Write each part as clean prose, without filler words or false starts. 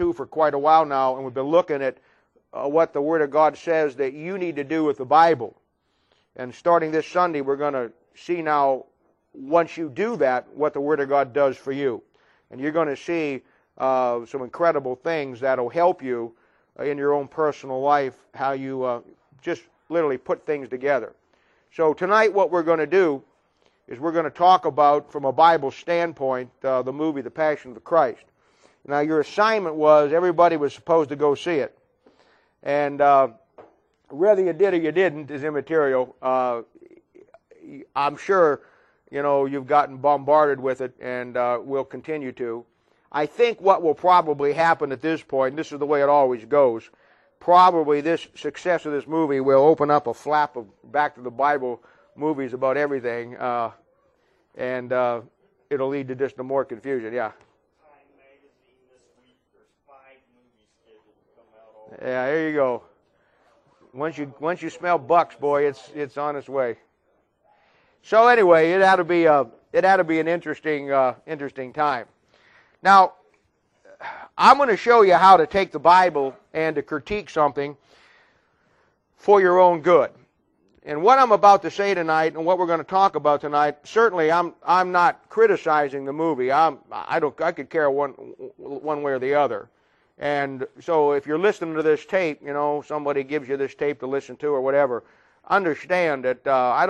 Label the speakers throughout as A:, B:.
A: for quite a while now, and we've been looking at what the Word of God says that you need to do with the Bible. And starting this Sunday, we're going to see now, once you do that, what the Word of God does for you. And you're going to see some incredible things that will help you in your own personal life, how you just literally put things together. So tonight what we're going to do is we're going to talk about, from a Bible standpoint, the movie The Passion of the Christ. Now your assignment was, everybody was supposed to go see it. And whether you did or you didn't is immaterial. I'm sure, you've gotten bombarded with it and will continue to. I think what will probably happen at this point, and this is the way it always goes, probably this success of this movie will open up a flap of Back to the Bible movies about everything, and it'll lead to just more confusion. Yeah.
B: Time magazine this week, there's 5 movies scheduled to come out.
A: Yeah, there you go. Once you smell Bucks, boy, it's on its way. So anyway, it had to be an interesting time. Now, I'm going to show you how to take the Bible and to critique something for your own good. And what I'm about to say tonight, and what we're going to talk about tonight, certainly I'm not criticizing the movie. I could care one way or the other. And so if you're listening to this tape, somebody gives you this tape to listen to or whatever, understand that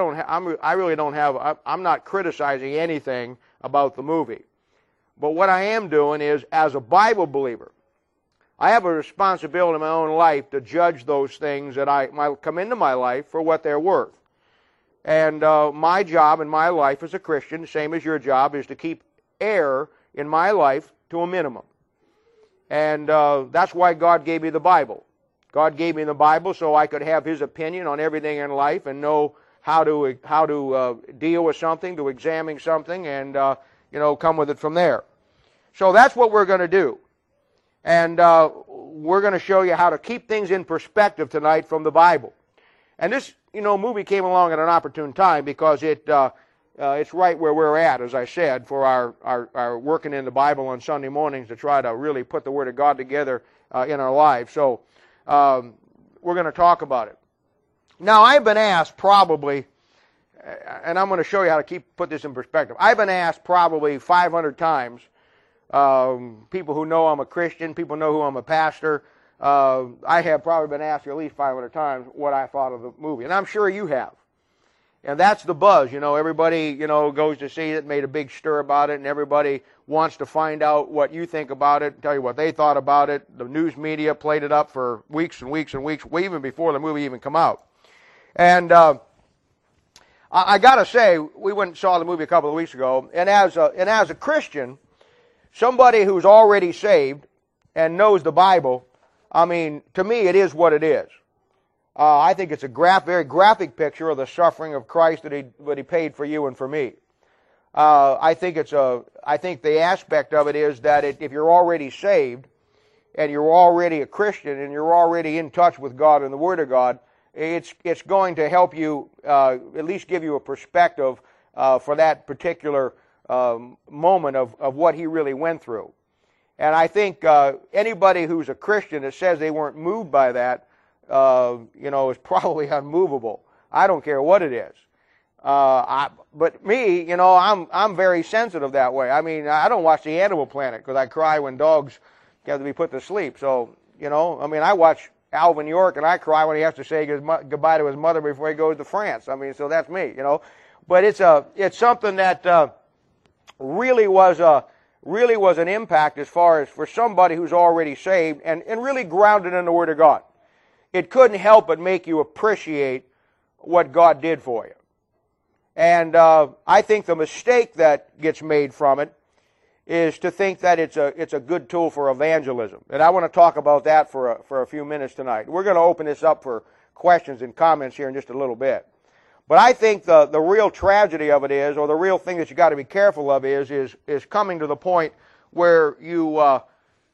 A: I'm not criticizing anything about the movie. But what I am doing is, as a Bible believer, I have a responsibility in my own life to judge those things that might come into my life for what they're worth. And my job in my life as a Christian, same as your job, is to keep error in my life to a minimum. And that's why God gave me the Bible. God gave me the Bible so I could have His opinion on everything in life and know how to deal with something, to examine something, and come with it from there. So that's what we're going to do. And we're going to show you how to keep things in perspective tonight from the Bible. And this, movie came along at an opportune time because it's right where we're at, as I said, for our working in the Bible on Sunday mornings to try to really put the Word of God together in our lives. So we're going to talk about it. Now, I've been asked probably, and I'm going to show you how to put this in perspective. I've been asked probably 500 times, people who know I'm a Christian, people know who I'm a pastor, I have probably been asked at least 500 times what I thought of the movie, and I'm sure you have. And that's the buzz, everybody, goes to see it, made a big stir about it, and everybody wants to find out what you think about it, tell you what they thought about it. The news media played it up for weeks and weeks and weeks, even before the movie even come out. And I got to say, we went and saw the movie a couple of weeks ago, and as a Christian, somebody who's already saved and knows the Bible, to me it is what it is. I think it's a very graphic picture of the suffering of Christ that he paid for you and for me. I think the aspect of it is that if you're already saved and you're already a Christian and you're already in touch with God and the Word of God, it's going to help you at least give you a perspective for that particular moment of what he really went through. And I think anybody who's a Christian that says they weren't moved by that, is probably unmovable. I don't care what it is. But me, I'm very sensitive that way. I don't watch the Animal Planet because I cry when dogs have to be put to sleep. So, I watch Alvin York and I cry when he has to say goodbye to his mother before he goes to France. So that's me, But it's something that really was an impact as far as for somebody who's already saved and really grounded in the Word of God. It couldn't help but make you appreciate what God did for you. And I think the mistake that gets made from it is to think that it's a good tool for evangelism. And I want to talk about that for a few minutes tonight. We're going to open this up for questions and comments here in just a little bit. But I think the real tragedy of it is, or the real thing that you got to be careful of is coming to the point where you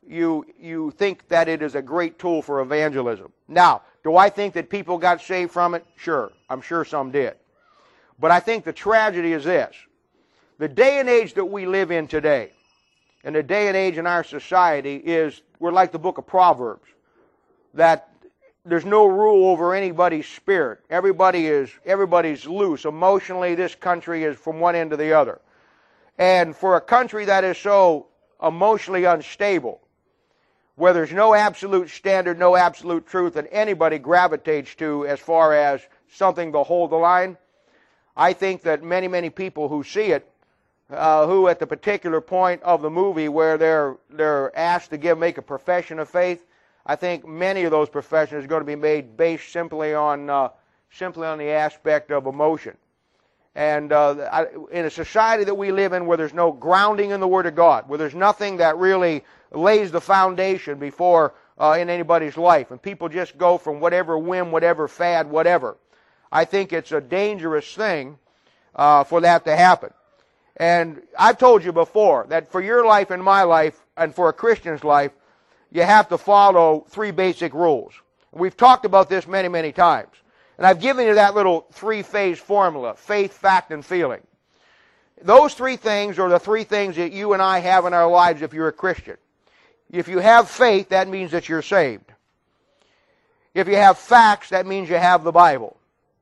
A: think that it is a great tool for evangelism. Now, do I think that people got saved from it? Sure. I'm sure some did. But I think the tragedy is this. The day and age that we live in today in the day and age in our society is we're like the book of Proverbs, that there's no rule over anybody's spirit. Everybody's loose. Emotionally, this country is from one end to the other. And for a country that is so emotionally unstable, where there's no absolute standard, no absolute truth that anybody gravitates to as far as something to hold the line, I think that many, many people who see it, who at the particular point of the movie where they're asked to make a profession of faith, I think many of those professions are going to be made based simply on the aspect of emotion. And in a society that we live in where there's no grounding in the Word of God, where there's nothing that really lays the foundation before in anybody's life, and people just go from whatever whim, whatever fad, whatever, I think it's a dangerous thing for that to happen. And I've told you before that for your life and my life, and for a Christian's life, you have to follow 3 basic rules. We've talked about this many, many times. And I've given you that little 3-phase formula: faith, fact, and feeling. Those 3 things are the 3 things that you and I have in our lives if you're a Christian. If you have faith, that means that you're saved. If you have facts, that means you have the Bible.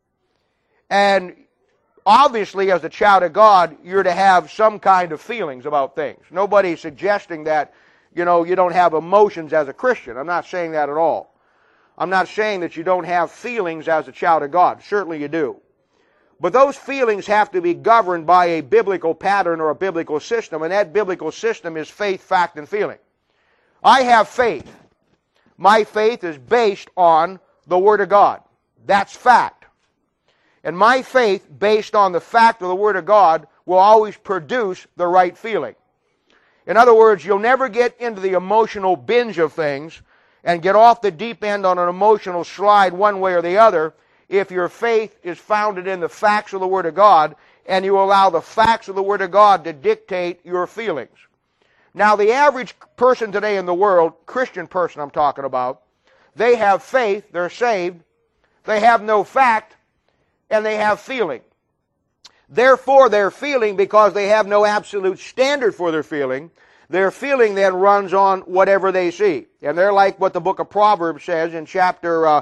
A: And obviously, as a child of God, you're to have some kind of feelings about things. Nobody's suggesting that, you don't have emotions as a Christian. I'm not saying that at all. I'm not saying that you don't have feelings as a child of God. Certainly you do. But those feelings have to be governed by a biblical pattern or a biblical system, and that biblical system is faith, fact, and feeling. I have faith. My faith is based on the Word of God. That's fact. And my faith, based on the fact of the Word of God, will always produce the right feeling. In other words, you'll never get into the emotional binge of things and get off the deep end on an emotional slide one way or the other if your faith is founded in the facts of the Word of God and you allow the facts of the Word of God to dictate your feelings. Now, the average person today in the world, Christian person I'm talking about, they have faith, they're saved, they have no fact, and they have feeling. Therefore, they're feeling because they have no absolute standard for their feeling. Their feeling then runs on whatever they see. And they're like what the book of Proverbs says in chapter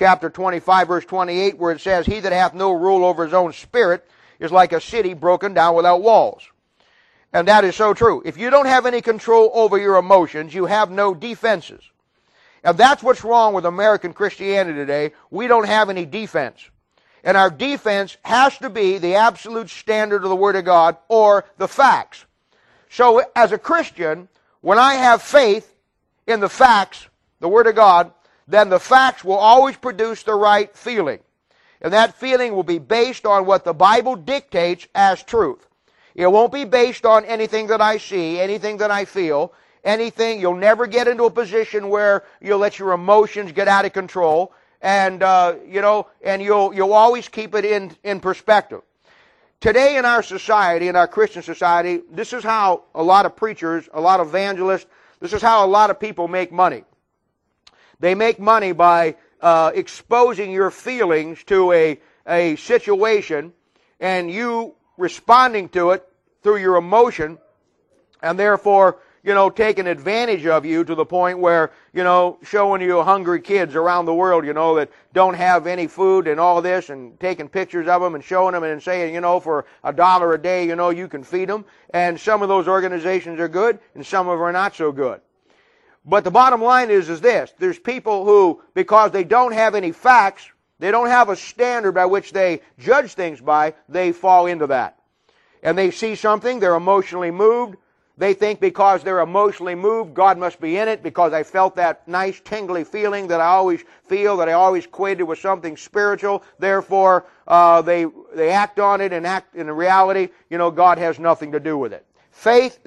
A: 25, verse 28, where it says, "He that hath no rule over his own spirit is like a city broken down without walls." And that is so true. If you don't have any control over your emotions, you have no defenses. And that's what's wrong with American Christianity today. We don't have any defense. And our defense has to be the absolute standard of the Word of God or the facts. So as a Christian, when I have faith in the facts, the Word of God, then the facts will always produce the right feeling. And that feeling will be based on what the Bible dictates as truth. It won't be based on anything that I see, anything that I feel, anything. You'll never get into a position where you'll let your emotions get out of control. And, and you'll always keep it in perspective. Today in our society, in our Christian society, this is how a lot of preachers, a lot of evangelists, this is how a lot of people make money. They make money by exposing your feelings to a situation and you responding to it through your emotion, and therefore taking advantage of you to the point where, showing you hungry kids around the world, that don't have any food and all this, and taking pictures of them and showing them and saying, for $1 a day, you can feed them. And some of those organizations are good and some of them are not so good. But the bottom line is this. There's people who, because they don't have any facts, they don't have a standard by which they judge things by, they fall into that. And they see something, they're emotionally moved. They think because they're emotionally moved, God must be in it, because I felt that nice tingly feeling that I always feel, that I always equated with something spiritual. Therefore, they act on it, and act in reality, God has nothing to do with it. Faith,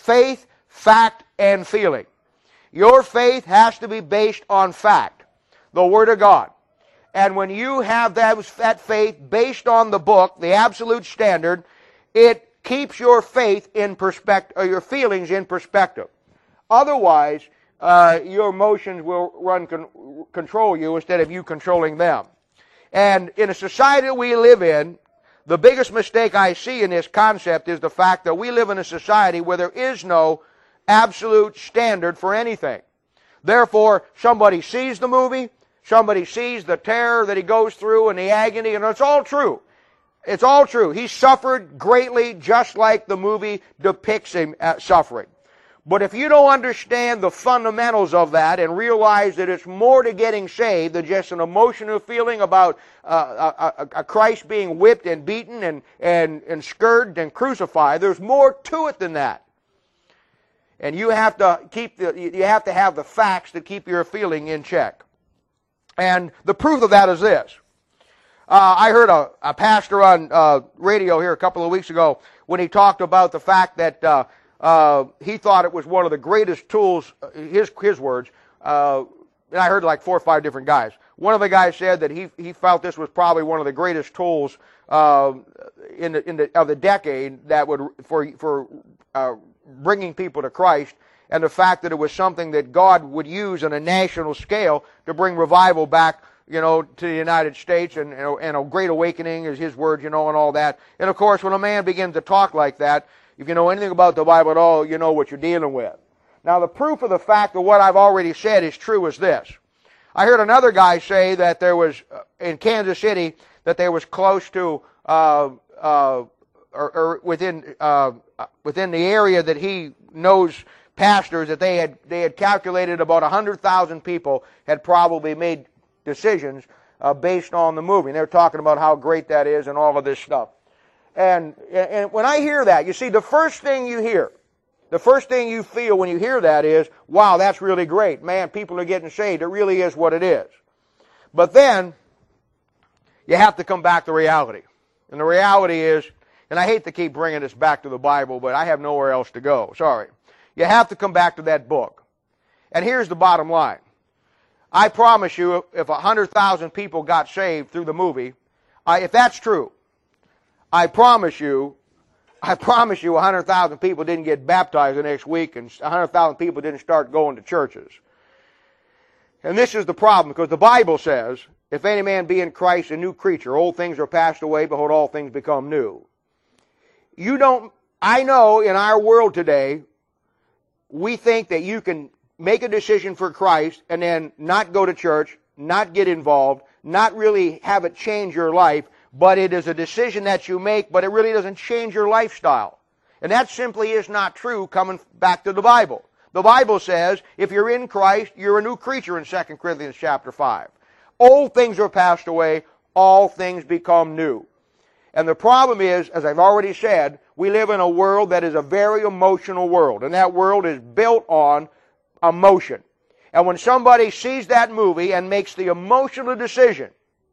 A: fact, and feeling. Your faith has to be based on fact, the Word of God. And when you have that faith based on the book, the absolute standard, it keeps your faith in perspective, or your feelings in perspective. Otherwise, your emotions will control you instead of you controlling them. And in a society that we live in, the biggest mistake I see in this concept is the fact that we live in a society where there is no absolute standard for anything. Therefore, somebody sees the movie, somebody sees the terror that he goes through and the agony, and it's all true. It's all true. He suffered greatly just like the movie depicts him suffering. But if you don't understand the fundamentals of that and realize that it's more to getting saved than just an emotional feeling about a Christ being whipped and beaten and scourged and crucified, there's more to it than that. And you have to have the facts to keep your feeling in check. And the proof of that is this. I heard a pastor on radio here a couple of weeks ago when he talked about the fact that he thought it was one of the greatest tools, his words, and I heard like 4 or 5 different guys. One of the guys said that he felt this was probably one of the greatest tools of the decade that would for bringing people to Christ, and the fact that it was something that God would use on a national scale to bring revival back, to the United States, and a great awakening is his words, and all that. And of course, when a man begins to talk like that, if you know anything about the Bible at all, you know what you're dealing with. Now, the proof of the fact of what I've already said is true is this. I heard another guy say that there was, in Kansas City, that there was close to, or within the area that he knows pastors, that they had calculated about 100,000 people had probably made decisions based on the movie. And they're talking about how great that is and all of this stuff. And when I hear that, you see, the first thing you hear, the first thing you feel when you hear that is, wow, that's really great. Man, people are getting saved. It really is what it is. But then, you have to come back to reality. And the reality is, and I hate to keep bringing this back to the Bible, but I have nowhere else to go. Sorry. You have to come back to that book. And here's the bottom line. I promise you, if 100,000 people got saved through the movie, if that's true, I promise you 100,000 people didn't get baptized the next week, and 100,000 people didn't start going to churches. And this is the problem, because the Bible says, if any man be in Christ, a new creature, old things are passed away, behold, all things become new. I know in our world today, we think that you can make a decision for Christ and then not go to church, not get involved, not really have it change your life, but it is a decision that you make, but it really doesn't change your lifestyle. And that simply is not true coming back to the Bible. The Bible says, if you're in Christ, you're a new creature in 2 Corinthians chapter 5. Old things are passed away, all things become new. And the problem is, as I've already said, we live in a world that is a very emotional world. And that world is built on emotion. And when somebody sees that movie and makes the emotional decision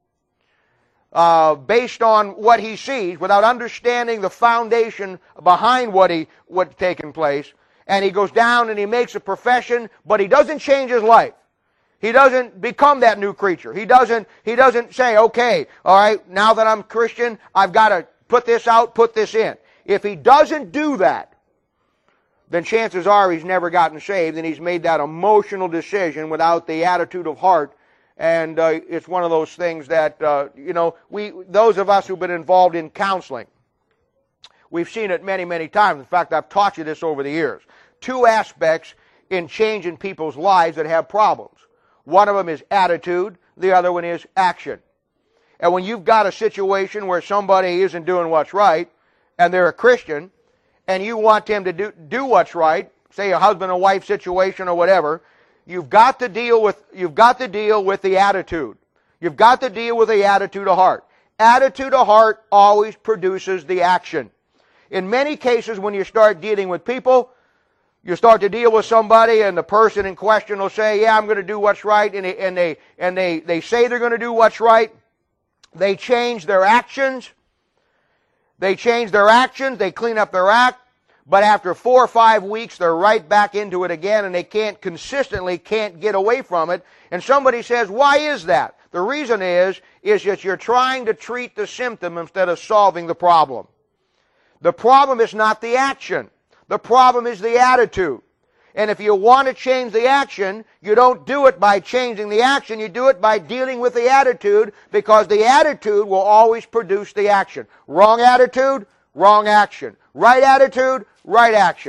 A: based on what he sees, without understanding the foundation behind what's taken place, and he goes down and he makes a profession, but he doesn't change his life. He doesn't become that new creature. He doesn't say, okay, all right, now that I'm Christian, I've got to put this out, put this in. If he doesn't do that, then chances are he's never gotten saved, and he's made that emotional decision without the attitude of heart. And it's one of those things that, those of us who've been involved in counseling, we've seen it many, many times. In fact, I've taught you this over the years. 2 aspects in changing people's lives that have problems. One of them is attitude. The other one is action. And when you've got a situation where somebody isn't doing what's right, and they're a Christian, and you want them to do what's right, say a husband and wife situation or whatever, you've got to deal with the attitude. You've got to deal with the attitude of heart. Attitude of heart always produces the action. In many cases, when you start dealing with people, you start to deal with somebody, and the person in question will say, yeah, I'm going to do what's right, and they say they're going to do what's right. They change their actions. They clean up their act, but after 4 or 5 weeks, they're right back into it again, and they can't get away from it. And somebody says, why is that? The reason is that you're trying to treat the symptom instead of solving the problem. The problem is not the action. The problem is the attitude. And if you want to change the action, you don't do it by changing the action. You do it by dealing with the attitude, because the attitude will always produce the action. Wrong attitude, wrong action. Right attitude, right action.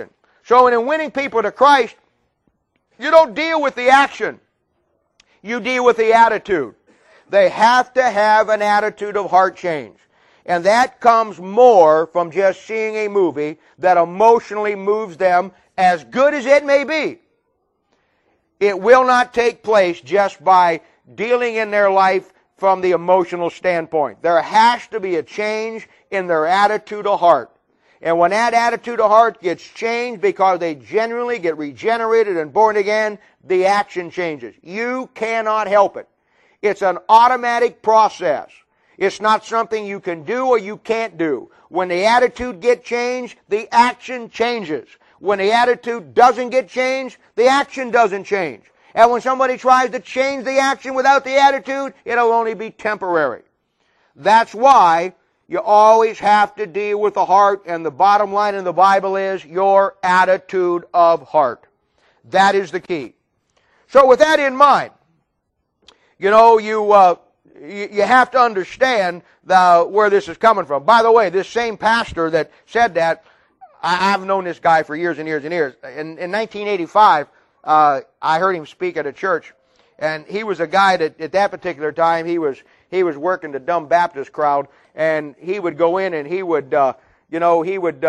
A: So in winning people to Christ, you don't deal with the action. You deal with the attitude. They have to have an attitude of heart change. And that comes more from just seeing a movie that emotionally moves them, as good as it may be. It will not take place just by dealing in their life from the emotional standpoint. There has to be a change in their attitude of heart. And when that attitude of heart gets changed because they genuinely get regenerated and born again, the action changes. You cannot help it. It's an automatic process. It's not something you can do or you can't do. When the attitude gets changed, the action changes. When the attitude doesn't get changed, the action doesn't change. And when somebody tries to change the action without the attitude, it'll only be temporary. That's why you always have to deal with the heart, and the bottom line in the Bible is your attitude of heart. That is the key. So with that in mind, you know, you have to understand where this is coming from. By the way, this same pastor that said that, I've known this guy for years and years and years. In 1985, I heard him speak at a church, and he was a guy that at that particular time he was working the dumb Baptist crowd, and he would go in and he would he would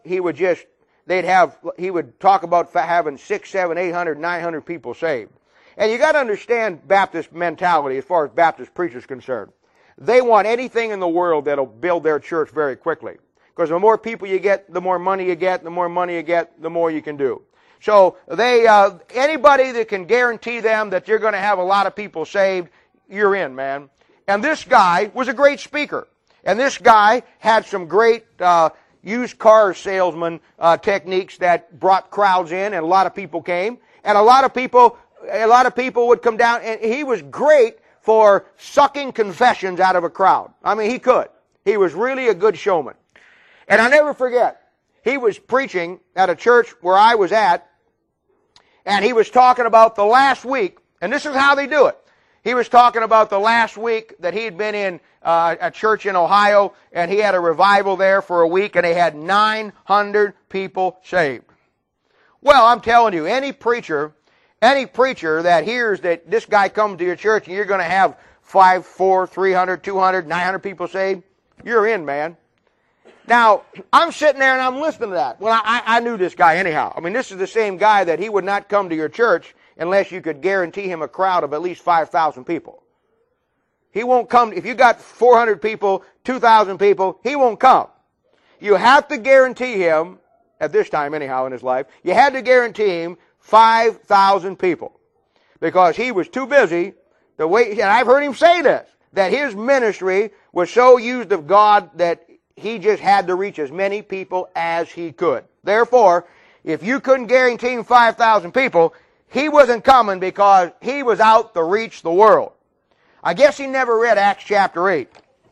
A: talk about having 600, 700, 800, 900 people saved. And you got to understand Baptist mentality as far as Baptist preachers concerned. They want anything in the world that'll build their church very quickly. Because the more people you get, the more money you get, the more money you get, the more you can do. So anybody that can guarantee them that you're going to have a lot of people saved, you're in, man. And this guy was a great speaker. And this guy had some great used car salesman techniques that brought crowds in, and a lot of people came. And a lot of people would come down, and he was great for sucking confessions out of a crowd. I mean, he could. He was really a good showman. And I'll never forget, he was preaching at a church where I was at, and he was talking about the last week, and this is how they do it. He was talking about the last week that he had been in a church in Ohio, and he had a revival there for a week, and they had 900 people saved. Well, I'm telling you, any preacher that hears that this guy comes to your church and you're going to have 500, 400, 300, 200, 900 people saved, you're in, man. Now, I'm sitting there and I'm listening to that. Well, I knew this guy anyhow. I mean, this is the same guy that he would not come to your church unless you could guarantee him a crowd of at least 5,000 people. He won't come. If you got 400 people, 2,000 people, he won't come. You have to guarantee him, at this time anyhow in his life, you had to guarantee him 5,000 people. Because he was too busy to wait. And I've heard him say this, that his ministry was so used of God that he just had to reach as many people as he could. Therefore, if you couldn't guarantee him 5,000 people, he wasn't coming because he was out to reach the world. I guess he never read Acts chapter 8,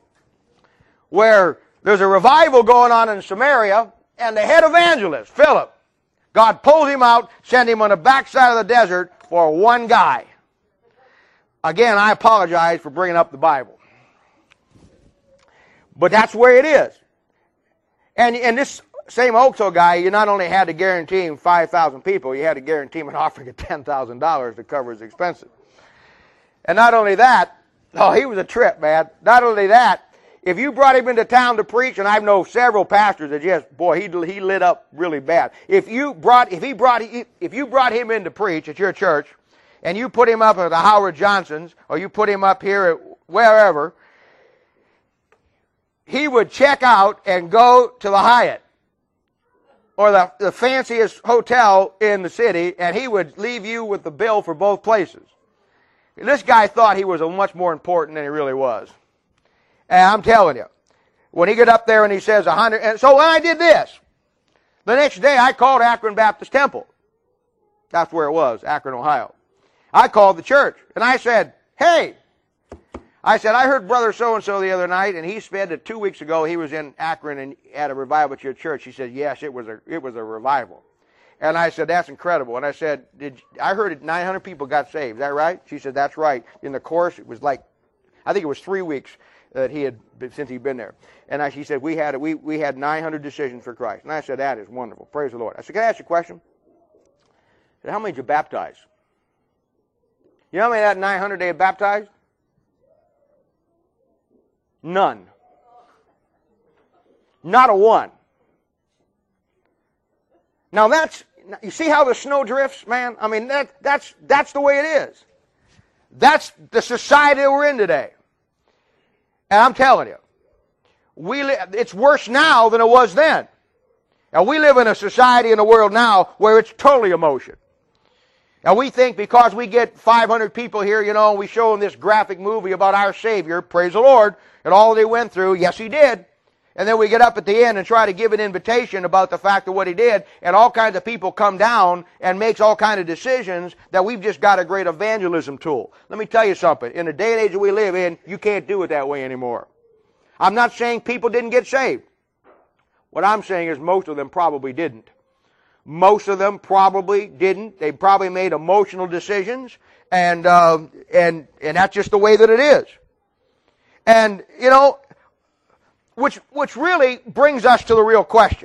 A: where there's a revival going on in Samaria, and the head evangelist, Philip, God pulls him out, sent him on the backside of the desert for one guy. Again, I apologize for bringing up the Bible. But that's where it is. And this same Oakville guy, you not only had to guarantee him 5,000 people, you had to guarantee him an offering of $10,000 to cover his expenses. And not only that, he was a trip, man. Not only that, if you brought him into town to preach, and I know several pastors that just, boy, he lit up really bad. If you brought him in to preach at your church, and you put him up at the Howard Johnson's, or you put him up here at wherever, he would check out and go to the Hyatt or the fanciest hotel in the city, and he would leave you with the bill for both places. And this guy thought he was much more important than he really was. And I'm telling you, when he got up there and he says 100, and so when I did this, the next day I called Akron Baptist Temple. That's where it was, Akron, Ohio. I called the church, and I said, hey, I heard Brother so-and-so the other night, and he said that 2 weeks ago he was in Akron and had a revival at your church. He said, yes, it was a revival. And I said, that's incredible. And I said, I heard that 900 people got saved. Is that right? She said, that's right. In the course, it was like, I think it was 3 weeks that since he'd been there. And she said, we had 900 decisions for Christ. And I said, that is wonderful. Praise the Lord. I said, can I ask you a question? How many did you baptize? You know how many that 900 they had baptized? None. Not a one. Now you see how the snow drifts, man? I mean, that's the way it is. That's the society we're in today. And I'm telling you, it's worse now than it was then. Now, we live in a society in the world now where it's totally emotion. Now, we think because we get 500 people here, you know, and we show them this graphic movie about our Savior, praise the Lord, and all they went through, yes, He did. And then we get up at the end and try to give an invitation about the fact of what He did, and all kinds of people come down and makes all kinds of decisions that we've just got a great evangelism tool. Let me tell you something. In the day and age that we live in, you can't do it that way anymore. I'm not saying people didn't get saved. What I'm saying is most of them probably didn't. Most of them probably didn't. They probably made emotional decisions, and that's just the way that it is. And, you know, which really brings us to the real question.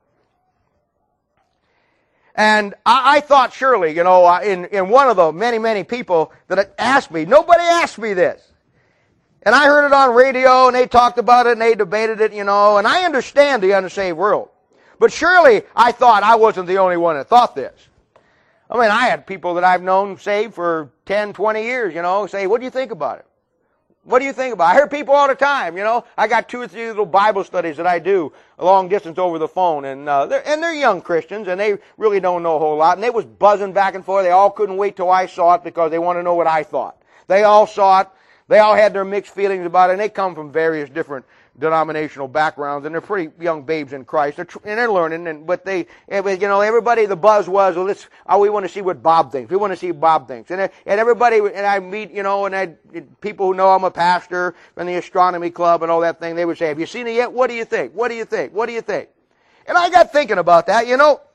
A: And I thought surely, you know, in one of the many people that asked me, nobody asked me this. And I heard it on radio, and they talked about it, and they debated it, you know, and I understand the unsaved world. But surely I thought I wasn't the only one that thought this. I mean, I had people that I've known saved for 10, 20 years, you know, say, what do you think about it? What do you think about it? I hear people all the time, you know. I got 2 or 3 little Bible studies that I do long distance over the phone, and they're young Christians, and they really don't know a whole lot, and they was buzzing back and forth. They all couldn't wait till I saw it because they want to know what I thought. They all saw it. They all had their mixed feelings about it, and they come from various different denominational backgrounds, and they're pretty young babes in Christ, and they're learning. But you know, everybody, the buzz was, well, we want to see what Bob thinks. We want to see what Bob thinks, and everybody, and I meet, you know, and people who know I'm a pastor in the astronomy club and all that thing. They would say, "Have you seen it yet? What do you think? What do you think? What do you think?" And I got thinking about that. You know,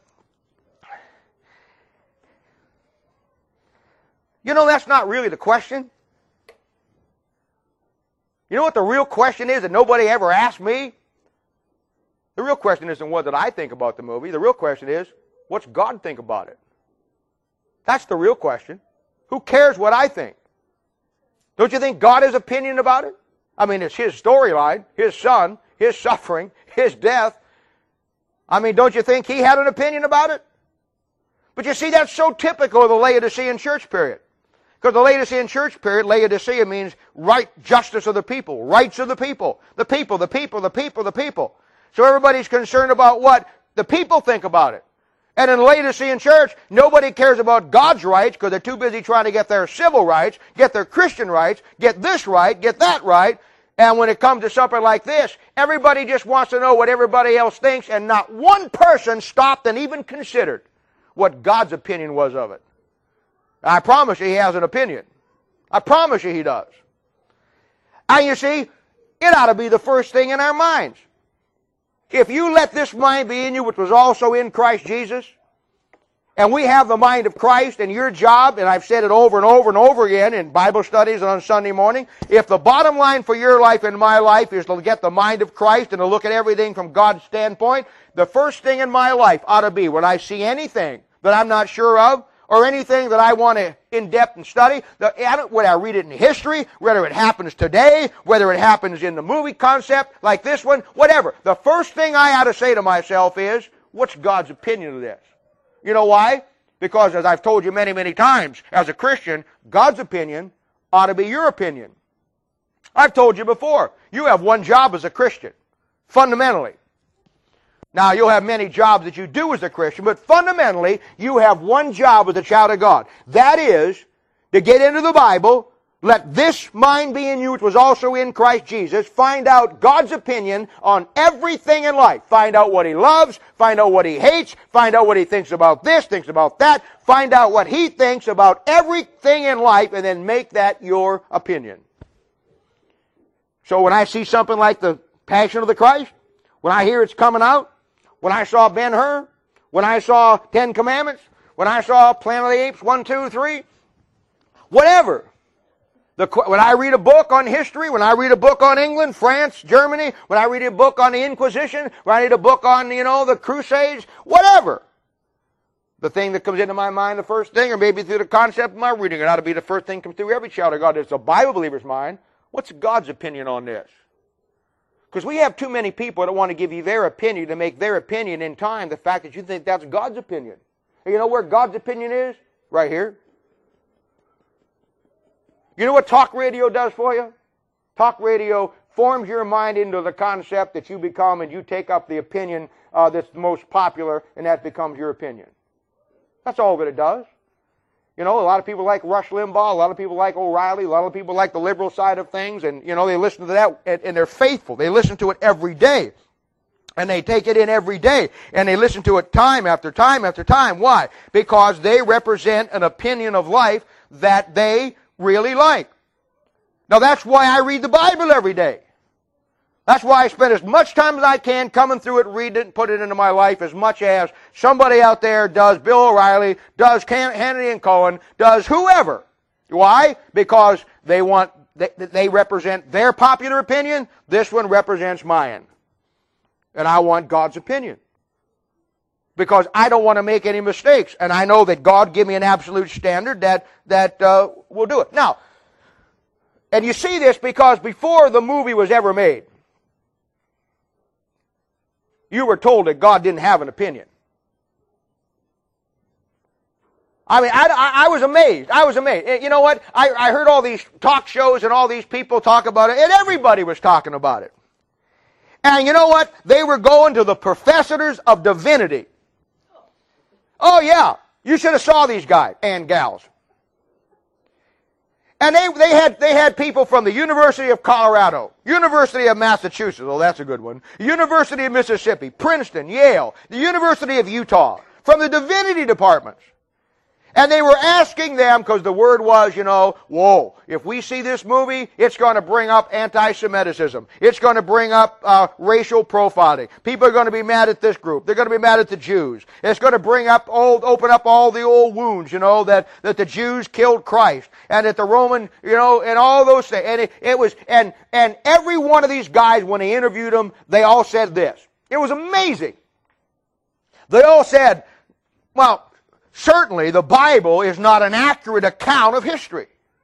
A: that's not really the question. You know what the real question is that nobody ever asked me? The real question isn't what did I think about the movie. The real question is, what's God think about it? That's the real question. Who cares what I think? Don't you think God has opinion about it? I mean, it's His storyline, His Son, His suffering, His death. I mean, don't you think He had an opinion about it? But you see, that's so typical of the Laodicean church period. Because the Laodicean church period, Laodicea means right justice of the people, rights of the people, the people, the people, the people, the people. So everybody's concerned about what the people think about it. And in the Laodicean church, nobody cares about God's rights because they're too busy trying to get their civil rights, get their Christian rights, get this right, get that right. And when it comes to something like this, everybody just wants to know what everybody else thinks, and not one person stopped and even considered what God's opinion was of it. I promise you He has an opinion. I promise you He does. And you see, it ought to be the first thing in our minds. If you let this mind be in you, which was also in Christ Jesus, and we have the mind of Christ, and your job, and I've said it over and over and over again in Bible studies and on Sunday morning, if the bottom line for your life and my life is to get the mind of Christ and to look at everything from God's standpoint, the first thing in my life ought to be when I see anything that I'm not sure of, or anything that I want to in-depth and study, whether I read it in history, whether it happens today, whether it happens in the movie concept like this one, whatever. The first thing I ought to say to myself is, what's God's opinion of this? You know why? Because as I've told you many, many times, as a Christian, God's opinion ought to be your opinion. I've told you before, you have one job as a Christian, fundamentally. Now, you'll have many jobs that you do as a Christian, but fundamentally, you have one job as a child of God. That is, to get into the Bible, let this mind be in you which was also in Christ Jesus, find out God's opinion on everything in life. Find out what He loves, find out what He hates, find out what He thinks about this, thinks about that, find out what He thinks about everything in life, and then make that your opinion. So when I see something like the Passion of the Christ, when I hear it's coming out, when I saw Ben-Hur, when I saw 10 Commandments, when I saw Planet of the Apes 1, 2, 3, whatever. When I read a book on history, when I read a book on England, France, Germany, when I read a book on the Inquisition, when I read a book on, the Crusades, whatever. The thing that comes into my mind the first thing, or maybe through the concept of my reading, it ought to be the first thing that comes through every child of God. It's a Bible believer's mind. What's God's opinion on this? Because we have too many people that want to give you their opinion, to make their opinion in time the fact that you think that's God's opinion. And you know where God's opinion is? Right here. You know what talk radio does for you? Talk radio forms your mind into the concept that you become, and you take up the opinion that's the most popular, and that becomes your opinion. That's all that it does. You know, a lot of people like Rush Limbaugh, a lot of people like O'Reilly, a lot of people like the liberal side of things, and, you know, they listen to that, and they're faithful. They listen to it every day. And they take it in every day. And they listen to it time after time after time. Why? Because they represent an opinion of life that they really like. Now that's why I read the Bible every day. That's why I spend as much time as I can coming through it, reading it, and put it into my life, as much as somebody out there does, Bill O'Reilly, does Hannity and Cohen, does whoever. Why? Because they represent their popular opinion. This one represents mine. And I want God's opinion. Because I don't want to make any mistakes. And I know that God give me an absolute standard that will do it. Now, and you see this because before the movie was ever made, you were told that God didn't have an opinion. I mean, I was amazed. I was amazed. You know what? I heard all these talk shows and all these people talk about it, and everybody was talking about it. And you know what? They were going to the professors of divinity. Oh yeah, you should have saw these guys and gals. And they had people from the University of Colorado, University of Massachusetts, oh that's a good one, University of Mississippi, Princeton, Yale, the University of Utah, from the divinity departments. And they were asking them, because the word was, you know, whoa, if we see this movie, it's going to bring up anti-Semitism. It's going to bring up racial profiling. People are going to be mad at this group. They're going to be mad at the Jews. It's going to open up all the old wounds, you know, that the Jews killed Christ, and that the Roman, you know, and all those things. And and every one of these guys, when they interviewed them, they all said this. It was amazing. They all said, well, certainly, the Bible is not an accurate account of history.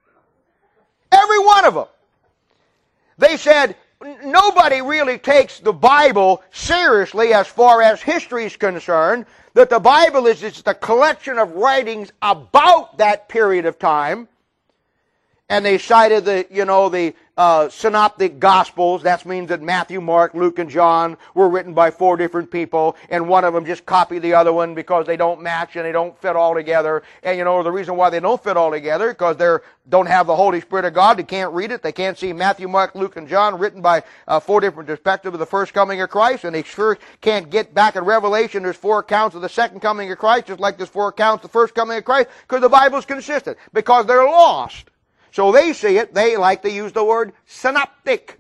A: Every one of them. They said, nobody really takes the Bible seriously as far as history is concerned, that the Bible is just a collection of writings about that period of time. And they cited the synoptic gospels. That means that Matthew, Mark, Luke, and John were written by 4 different people, and one of them just copied the other one because they don't match and they don't fit all together. And the reason why they don't fit all together because they don't have the Holy Spirit of God. They can't read it. They can't see Matthew, Mark, Luke, and John written by 4 different perspectives of the first coming of Christ, and they sure can't get back in Revelation. There's 4 accounts of the second coming of Christ, just like there's 4 accounts of the first coming of Christ, because the Bible's consistent, because they're lost. So they see it, they like to use the word synoptic.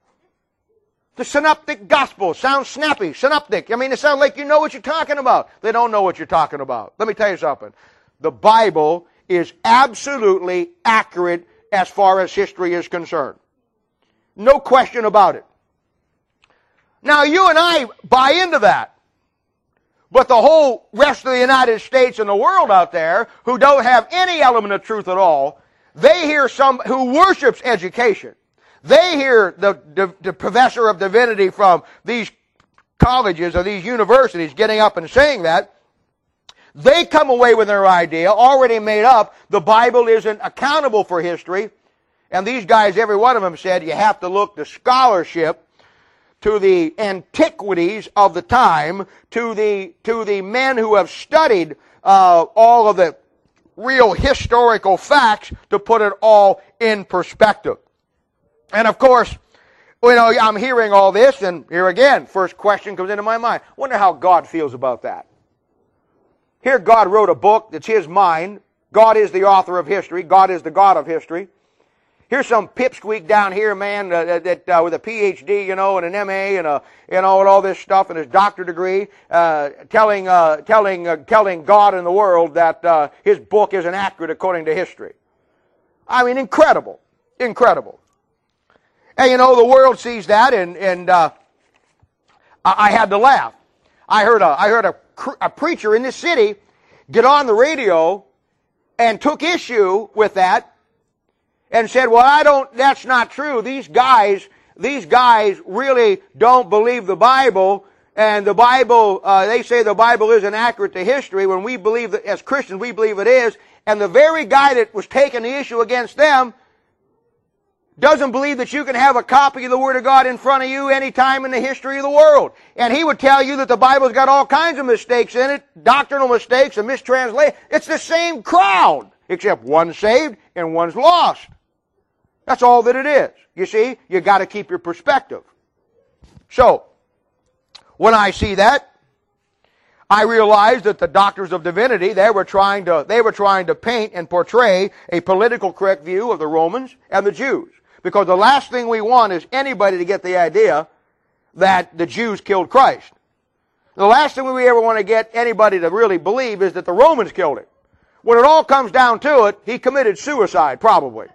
A: The synoptic gospel sounds snappy, synoptic. I mean, it sounds like you know what you're talking about. They don't know what you're talking about. Let me tell you something. The Bible is absolutely accurate as far as history is concerned. No question about it. Now, you and I buy into that. But the whole rest of the United States and the world out there, who don't have any element of truth at all, they hear some who worships education. They hear the professor of divinity from these colleges or these universities getting up and saying that. They come away with their idea already made up. The Bible isn't accountable for history. And these guys, every one of them said, you have to look to scholarship, to the antiquities of the time, to the men who have studied all of the real historical facts to put it all in perspective. And of course, I'm hearing all this, and here again, first question comes into my mind. Wonder how God feels about that. Here God wrote a book that's His mind. God is the author of history. God is the God of history. Here's some pipsqueak down here, man, that with a PhD, and an MA, and all this stuff, and his doctorate degree, telling God and the world that his book isn't accurate according to history. I mean, incredible, incredible. And the world sees that, and I had to laugh. I heard a preacher in this city. get on the radio and took issue with that and said, well, that's not true. These guys really don't believe the Bible, and the Bible, they say the Bible isn't accurate to history, when we believe that, as Christians, we believe it is, and the very guy that was taking the issue against them doesn't believe that you can have a copy of the Word of God in front of you any time in the history of the world. And he would tell you that the Bible's got all kinds of mistakes in it, doctrinal mistakes and mistranslation. It's the same crowd, except one's saved and one's lost. That's all that it is. You see, you got to keep your perspective. So, when I see that, I realize that the doctors of divinity, they were trying to paint and portray a political correct view of the Romans and the Jews. Because the last thing we want is anybody to get the idea that the Jews killed Christ. The last thing we ever want to get anybody to really believe is that the Romans killed him. When it all comes down to it, he committed suicide, probably.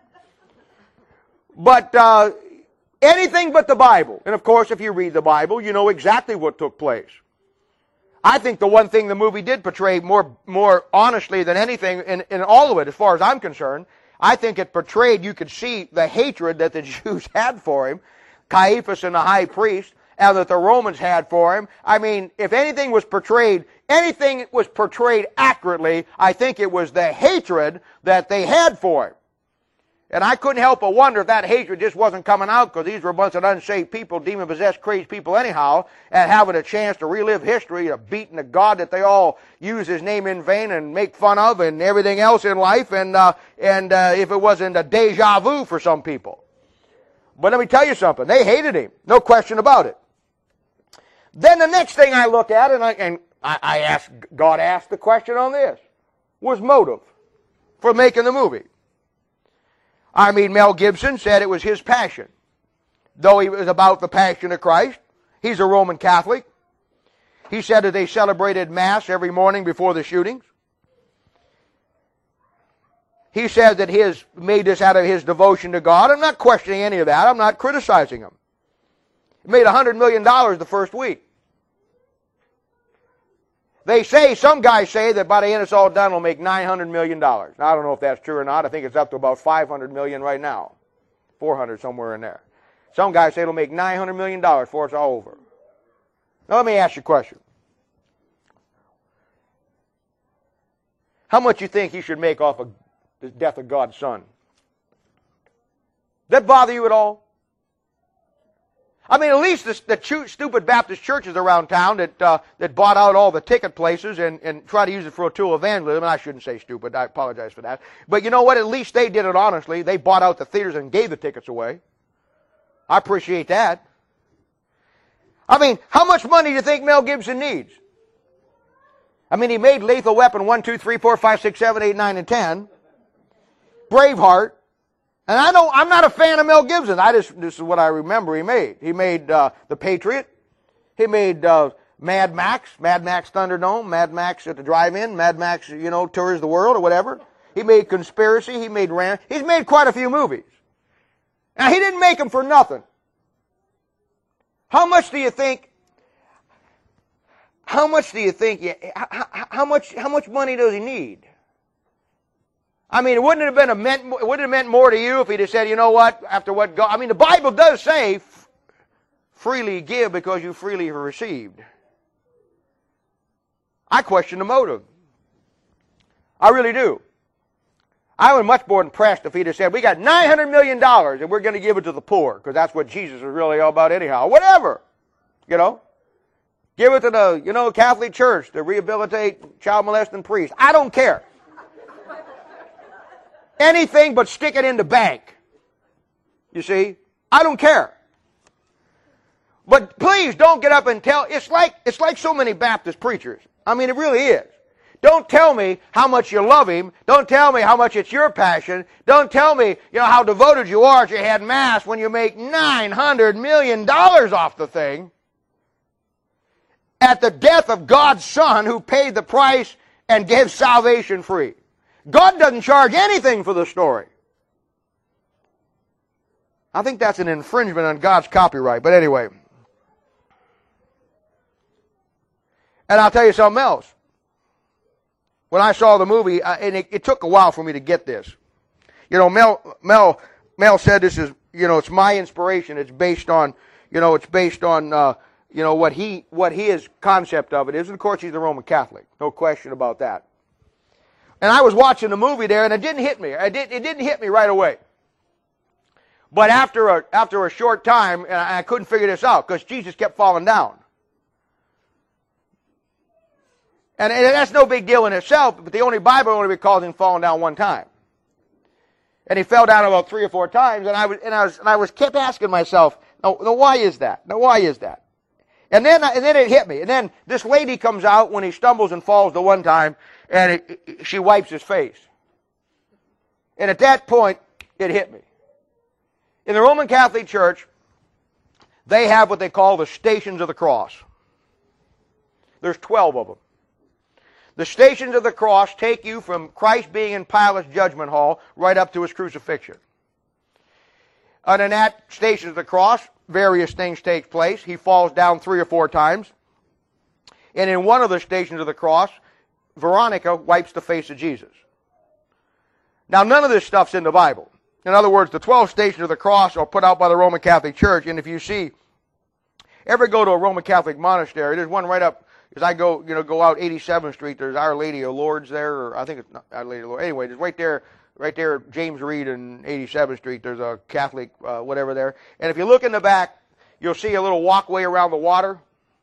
A: But anything but the Bible. And of course, if you read the Bible, you know exactly what took place. I think the one thing the movie did portray more honestly than anything in all of it, as far as I'm concerned, I think it portrayed, you could see the hatred that the Jews had for him, Caiaphas and the high priest, and that the Romans had for him. I mean, if anything was portrayed accurately, I think it was the hatred that they had for him. And I couldn't help but wonder if that hatred just wasn't coming out because these were a bunch of unsaved people, demon-possessed, crazy people anyhow, and having a chance to relive history of beating the God that they all use his name in vain and make fun of and everything else in life, and if it wasn't a deja vu for some people. But let me tell you something. They hated him. No question about it. Then the next thing I look at, God asked the question on this, was motive for making the movie. I mean, Mel Gibson said it was his passion. Though he was about the passion of Christ, he's a Roman Catholic. He said that they celebrated Mass every morning before the shootings. He said that he made this out of his devotion to God. I'm not questioning any of that. I'm not criticizing him. He made $100 million the first week. Some guys say that by the end it's all done, it'll make $900 million. Now, I don't know if that's true or not. I think it's up to about $500 million right now. 400 somewhere in there. Some guys say it'll make $900 million before it's all over. Now, let me ask you a question. How much you think he should make off of the death of God's Son? Does that bother you at all? I mean, at least the stupid Baptist churches around town that bought out all the ticket places and try to use it for a tool of evangelism. And I shouldn't say stupid. I apologize for that. But you know what? At least they did it honestly. They bought out the theaters and gave the tickets away. I appreciate that. I mean, how much money do you think Mel Gibson needs? I mean, he made Lethal Weapon 1, 2, 3, 4, 5, 6, 7, 8, 9, and 10. Braveheart. And I'm not a fan of Mel Gibson. This is what I remember he made. He made The Patriot. He made Mad Max Thunderdome, Mad Max at the Drive-In, Mad Max, Tours the World or whatever. He made Conspiracy. He made Ram. He's made quite a few movies. Now, he didn't make them for nothing. How much money does he need? I mean, wouldn't it have meant more to you if he'd have said, you know what, after what God... I mean, the Bible does say, freely give because you freely have received. I question the motive. I really do. I was much more impressed if he'd have said, we got $900 million and we're going to give it to the poor, because that's what Jesus is really all about anyhow. Whatever. Give it to the, Catholic Church to rehabilitate child molesting priests. I don't care. Anything but stick it in the bank. You see? I don't care. But please don't get up and tell. It's like so many Baptist preachers. I mean, it really is. Don't tell me how much you love him. Don't tell me how much it's your passion. Don't tell me, how devoted you are if you had Mass when you make $900 million off the thing. At the death of God's Son who paid the price and gave salvation free. God doesn't charge anything for the story. I think that's an infringement on God's copyright, but anyway. And I'll tell you something else. when I saw the movie, and it took a while for me to get this. You know, Mel said this is, you know, it's my inspiration. It's based on, you know, what his concept of it is. And of course, he's a Roman Catholic. No question about that. And I was watching the movie there, and it didn't hit me. It didn't hit me right away. But after a short time, and I couldn't figure this out because Jesus kept falling down. And that's no big deal in itself, but the Bible only recalls him falling down one time. And he fell down about 3 or 4 times, and I kept asking myself, no, why is that? No, why is that? And then it hit me. And then this lady comes out when he stumbles and falls the one time, and she wipes his face. And at that point, it hit me. In the Roman Catholic Church, they have what they call the Stations of the Cross. There's 12 of them. The Stations of the Cross take you from Christ being in Pilate's judgment hall right up to his crucifixion. And in that Station of the Cross, various things take place. He falls down 3 or 4 times. And in one of the Stations of the Cross, Veronica wipes the face of Jesus. Now, none of this stuff's in the Bible. In other words, the 12 Stations of the Cross are put out by the Roman Catholic Church. And if you ever go to a Roman Catholic monastery, there's one right up, as I go out 87th Street, there's Our Lady of Lourdes there, or I think it's not Our Lady of Lourdes. Anyway, there's right there, James Reed and 87th Street, there's a Catholic, whatever there. And if you look in the back, you'll see a little walkway around the water.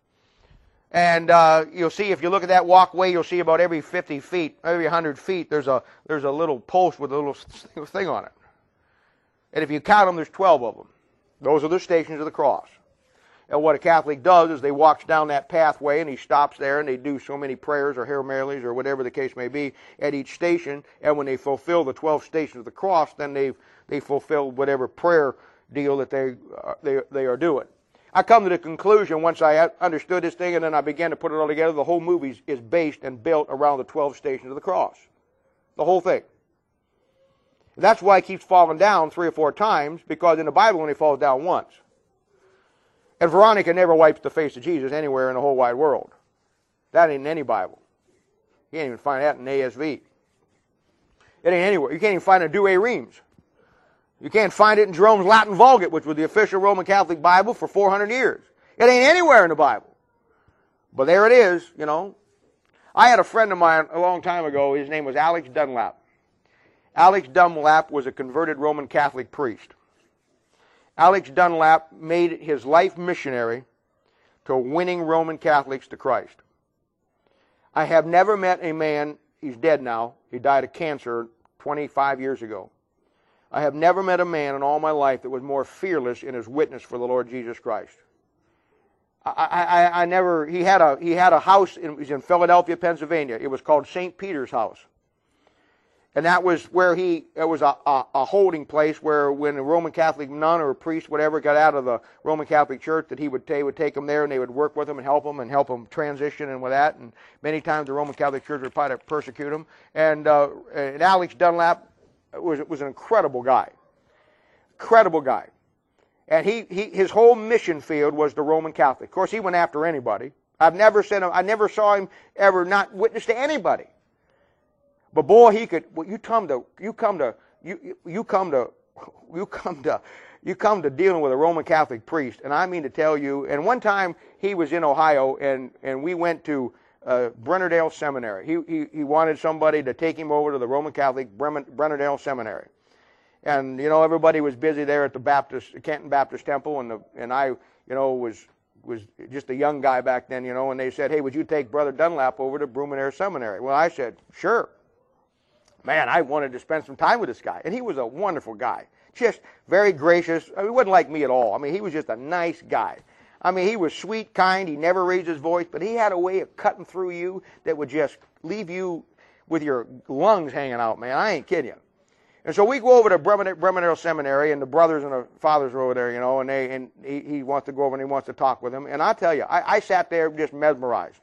A: And you'll see, if you look at that walkway, you'll see about every 50 feet, every 100 feet, there's a little post with a little thing on it. And if you count them, there's 12 of them. Those are the Stations of the Cross. And what a Catholic does is they walks down that pathway, and he stops there, and they do so many prayers or Hail Marys or whatever the case may be at each station. And when they fulfill the 12 Stations of the Cross, then they fulfill whatever prayer deal that they are doing. I come to the conclusion, once I understood this thing and then I began to put it all together, the whole movie is based and built around the 12 Stations of the Cross. The whole thing. That's why he keeps falling down 3 or 4 times, because in the Bible only falls down once. And Veronica never wipes the face of Jesus anywhere in the whole wide world. That ain't in any Bible. You can't even find that in ASV. It ain't anywhere. You can't even find it in Douay Rheims. You can't find it in Jerome's Latin Vulgate, which was the official Roman Catholic Bible for 400 years. It ain't anywhere in the Bible. But there it is, you know. I had a friend of mine a long time ago. His name was Alex Dunlap. Alex Dunlap was a converted Roman Catholic priest. Alex Dunlap made his life missionary to winning Roman Catholics to Christ. I have never met a man, he's dead now, he died of cancer 25 years ago. I have never met a man in all my life that was more fearless in his witness for the Lord Jesus Christ. He had a house, it was in Philadelphia, Pennsylvania. It was called St. Peter's House. And that was where it was a holding place where when a Roman Catholic nun or a priest, whatever, got out of the Roman Catholic Church, that they would take them there and they would work with them and help them transition and with that. And many times the Roman Catholic Church would try to persecute them. And Alex Dunlap was an incredible guy. Incredible guy. And his whole mission field was the Roman Catholic. Of course, he went after anybody. I never saw him ever not witness to anybody. But boy, he could. Well, you come to dealing with a Roman Catholic priest, and I mean to tell you. And one time he was in Ohio, and we went to Brennerdale Seminary. He wanted somebody to take him over to the Roman Catholic Brennerdale Seminary, and you know everybody was busy there at the Canton Baptist Temple, and I was just a young guy back then, and they said, hey, would you take Brother Dunlap over to Brumaire Seminary? Well, I said, sure. Man, I wanted to spend some time with this guy. And he was a wonderful guy. Just very gracious. I mean, he wasn't like me at all. I mean, he was just a nice guy. I mean, he was sweet, kind. He never raised his voice. But he had a way of cutting through you that would just leave you with your lungs hanging out, man. I ain't kidding you. And so we go over to Brumaire Seminary, and the brothers and the fathers are over there, and he wants to go over and he wants to talk with them. And I tell you, I sat there just mesmerized.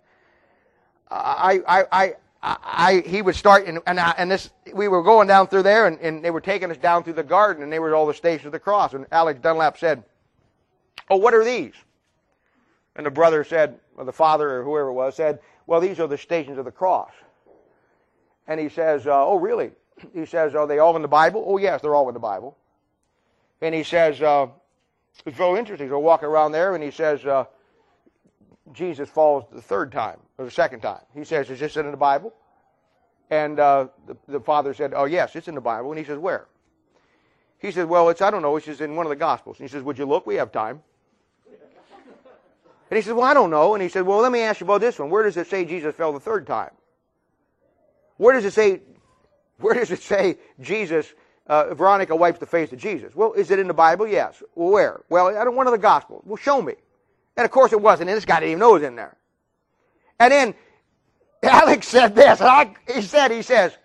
A: He would start, we were going down through there, and they were taking us down through the garden, and they were all the Stations of the Cross. And Alex Dunlap said, oh, what are these? And the brother said, or the father or whoever it was, said, well, these are the Stations of the Cross. And he says, oh, really? He says, are they all in the Bible? Oh, yes, they're all in the Bible. And he says, it's very interesting. So walking around there, and he says, Jesus falls the third time, or the second time. He says, is this in the Bible? And the father said, oh, yes, it's in the Bible. And he says, where? He says, well, I don't know. It's just in one of the Gospels. And he says, would you look? We have time. And he says, well, I don't know. And he said, well, let me ask you about this one. Where does it say Jesus fell the third time? Where does it say Jesus, Veronica wipes the face of Jesus? Well, is it in the Bible? Yes. Well, where? Well, I don't one of the Gospels. Well, show me. And of course it wasn't. And this guy didn't even know it was in there. And then Alex said this. And he says,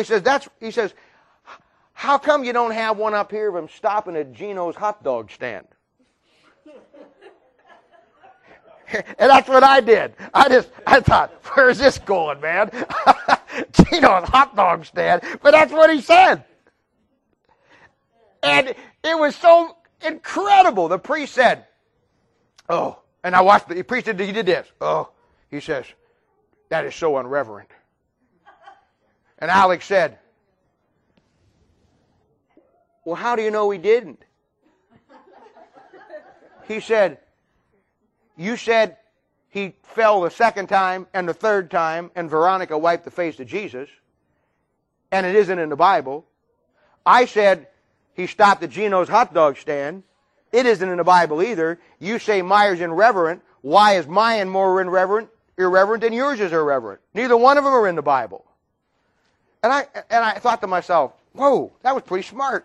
A: how come you don't have one up here of him stopping at Gino's hot dog stand? And that's what I did. I thought, where's this going, man? Gino's hot dog stand. But that's what he said. And it was so incredible. The priest said, oh, and I watched the priest did, he did this. Oh, he says, that is so irreverent. And Alex said, well, how do you know he didn't? He said, you said he fell the second time and the third time, and Veronica wiped the face of Jesus, and it isn't in the Bible. I said he stopped at Gino's hot dog stand. It isn't in the Bible either. You say Meyer's irreverent. Why is mine more irreverent than yours is irreverent? Neither one of them are in the Bible. And I thought to myself, whoa, that was pretty smart.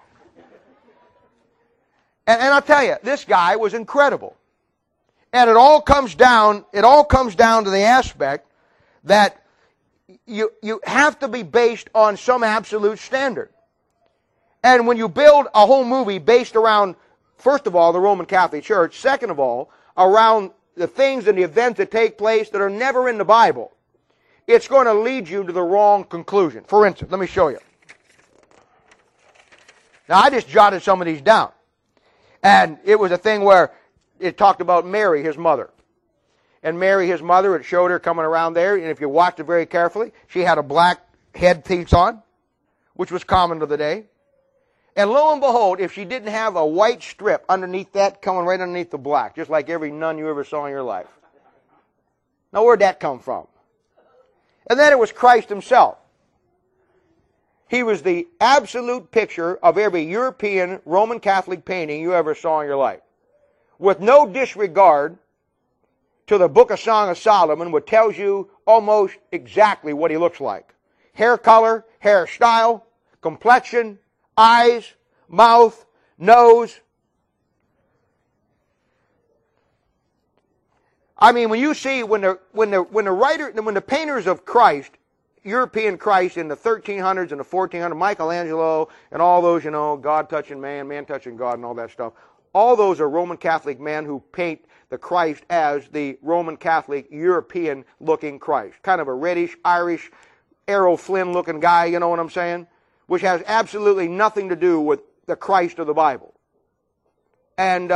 A: And I'll tell you, this guy was incredible. And it all comes down to the aspect that you have to be based on some absolute standard. And when you build a whole movie based around, first of all, the Roman Catholic Church, second of all, around the things and the events that take place that are never in the Bible, it's going to lead you to the wrong conclusion. For instance, let me show you. Now, I just jotted some of these down. And it was a thing where it talked about Mary, his mother. And Mary, his mother, it showed her coming around there. And if you watched it very carefully, she had a black head piece on, which was common to the day. And lo and behold, if she didn't have a white strip underneath that, coming right underneath the black, just like every nun you ever saw in your life. Now, where'd that come from? And then it was Christ himself. He was the absolute picture of every European Roman Catholic painting you ever saw in your life. With no disregard to the Book of Song of Solomon, which tells you almost exactly what he looks like. Hair color, hairstyle, complexion, eyes, mouth, nose. I mean, when you see when the painters of Christ, European Christ in the 1300s and the 1400s, Michelangelo and all those, God touching man, man touching God and all that stuff. All those are Roman Catholic men who paint the Christ as the Roman Catholic European looking Christ. Kind of a reddish, Irish, Errol Flynn looking guy, you know what I'm saying? Which has absolutely nothing to do with the Christ of the Bible. And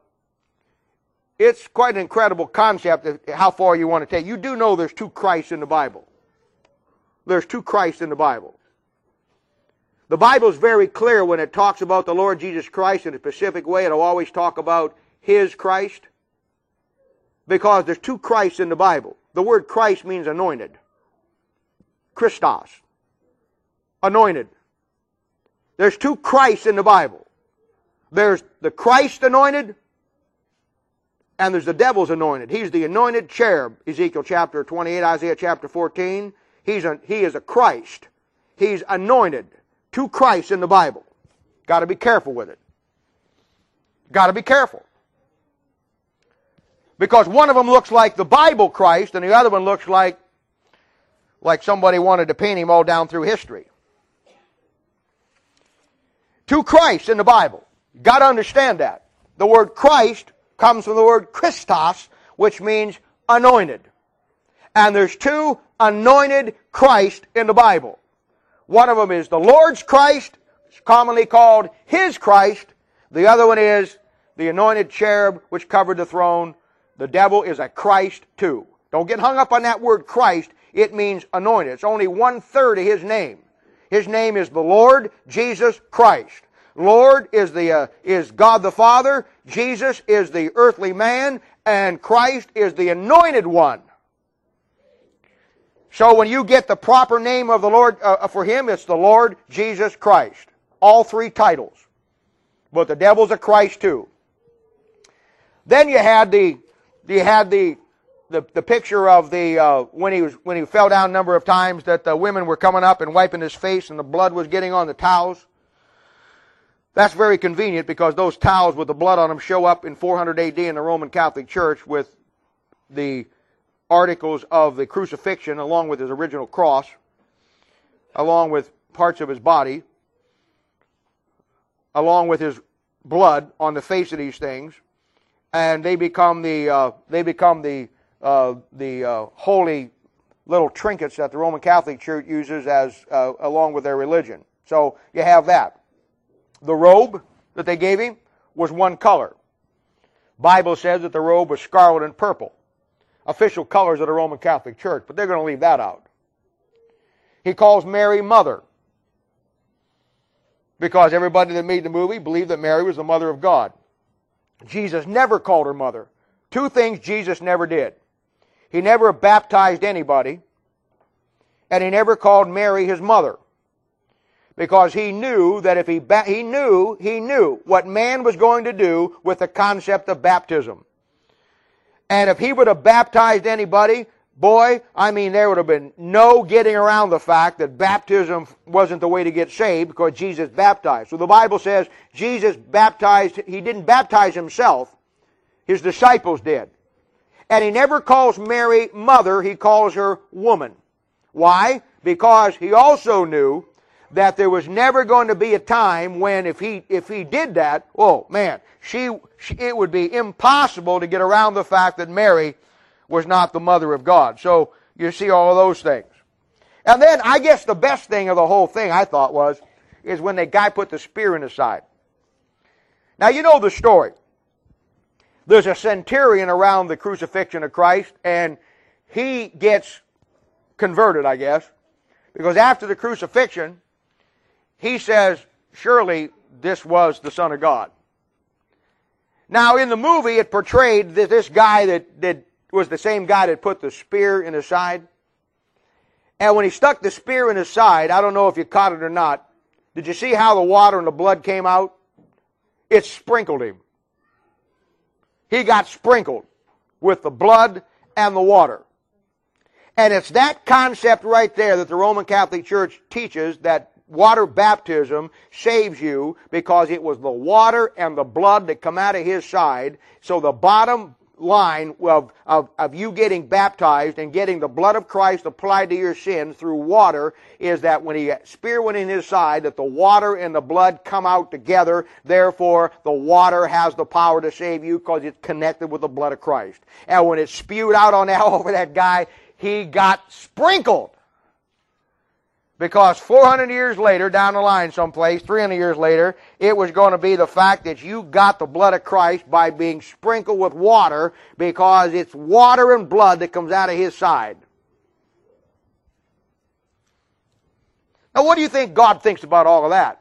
A: it's quite an incredible concept of how far you want to take. You do know there's two Christs in the Bible. There's two Christs in the Bible. The Bible is very clear when it talks about the Lord Jesus Christ in a specific way. It'll always talk about His Christ. Because there's two Christs in the Bible. The word Christ means anointed. Christos. Anointed. There's two Christs in the Bible. There's the Christ anointed, and there's the devil's anointed. He's the anointed cherub, Ezekiel chapter 28, Isaiah chapter 14. He is a Christ. He's anointed. Two Christs in the Bible. Got to be careful with it. Got to be careful. Because one of them looks like the Bible Christ, and the other one looks like somebody wanted to paint him all down through history. Two Christs in the Bible. Got to understand that. The word Christ comes from the word Christos, which means anointed. And there's two anointed Christ in the Bible. One of them is the Lord's Christ, it's commonly called His Christ. The other one is the anointed cherub which covered the throne. The devil is a Christ too. Don't get hung up on that word Christ. it means anointed. It's only 1/3 of His name. His name is the Lord Jesus Christ. Lord is God the Father, Jesus is the earthly man, and Christ is the anointed one. So when you get the proper name of the Lord for Him, it's the Lord Jesus Christ. All three titles. But the devil's a Christ too. Then you had the picture of when he fell down a number of times, that the women were coming up and wiping his face and the blood was getting on the towels. That's very convenient, because those towels with the blood on them show up in 400 AD in the Roman Catholic Church with the articles of the crucifixion, along with His original cross, along with parts of His body, along with His blood on the face of these things, and they become the holy little trinkets that the Roman Catholic Church uses as along with their religion. So you have that. The robe that they gave Him was one color. Bible says that the robe was scarlet and purple, official colors of the Roman Catholic Church, but they're going to leave that out. He calls Mary mother, because everybody that made the movie believed that Mary was the mother of God. Jesus never called her mother. Two things Jesus never did. He never baptized anybody, and He never called Mary His mother. Because He knew that if He knew what man was going to do with the concept of baptism. And if He would have baptized anybody, boy, I mean, there would have been no getting around the fact that baptism wasn't the way to get saved, because Jesus baptized. So the Bible says Jesus baptized. He didn't baptize Himself. His disciples did. And He never calls Mary mother. He calls her woman. Why? Because He also knew that there was never going to be a time when if he did that, oh man, it would be impossible to get around the fact that Mary was not the mother of God. So you see all of those things. And then I guess the best thing of the whole thing, I thought, is when the guy put the spear in his side. Now you know the story. There's a centurion around the crucifixion of Christ, and he gets converted, I guess, because after the crucifixion, he says, surely this was the Son of God. Now, in the movie, it portrayed that this guy that was the same guy that put the spear in his side. And when he stuck the spear in his side, I don't know if you caught it or not, did you see how the water and the blood came out? It sprinkled him. He got sprinkled with the blood and the water. And it's that concept right there that the Roman Catholic Church teaches, that water baptism saves you, because it was the water and the blood that come out of His side. So the bottom line of you getting baptized and getting the blood of Christ applied to your sins through water is that when He spear went in His side, that the water and the blood come out together. Therefore, the water has the power to save you, because it's connected with the blood of Christ. And when it spewed out on over that guy, he got sprinkled. Because 400 years later, down the line someplace, 300 years later, it was going to be the fact that you got the blood of Christ by being sprinkled with water, because it's water and blood that comes out of His side. Now, what do you think God thinks about all of that?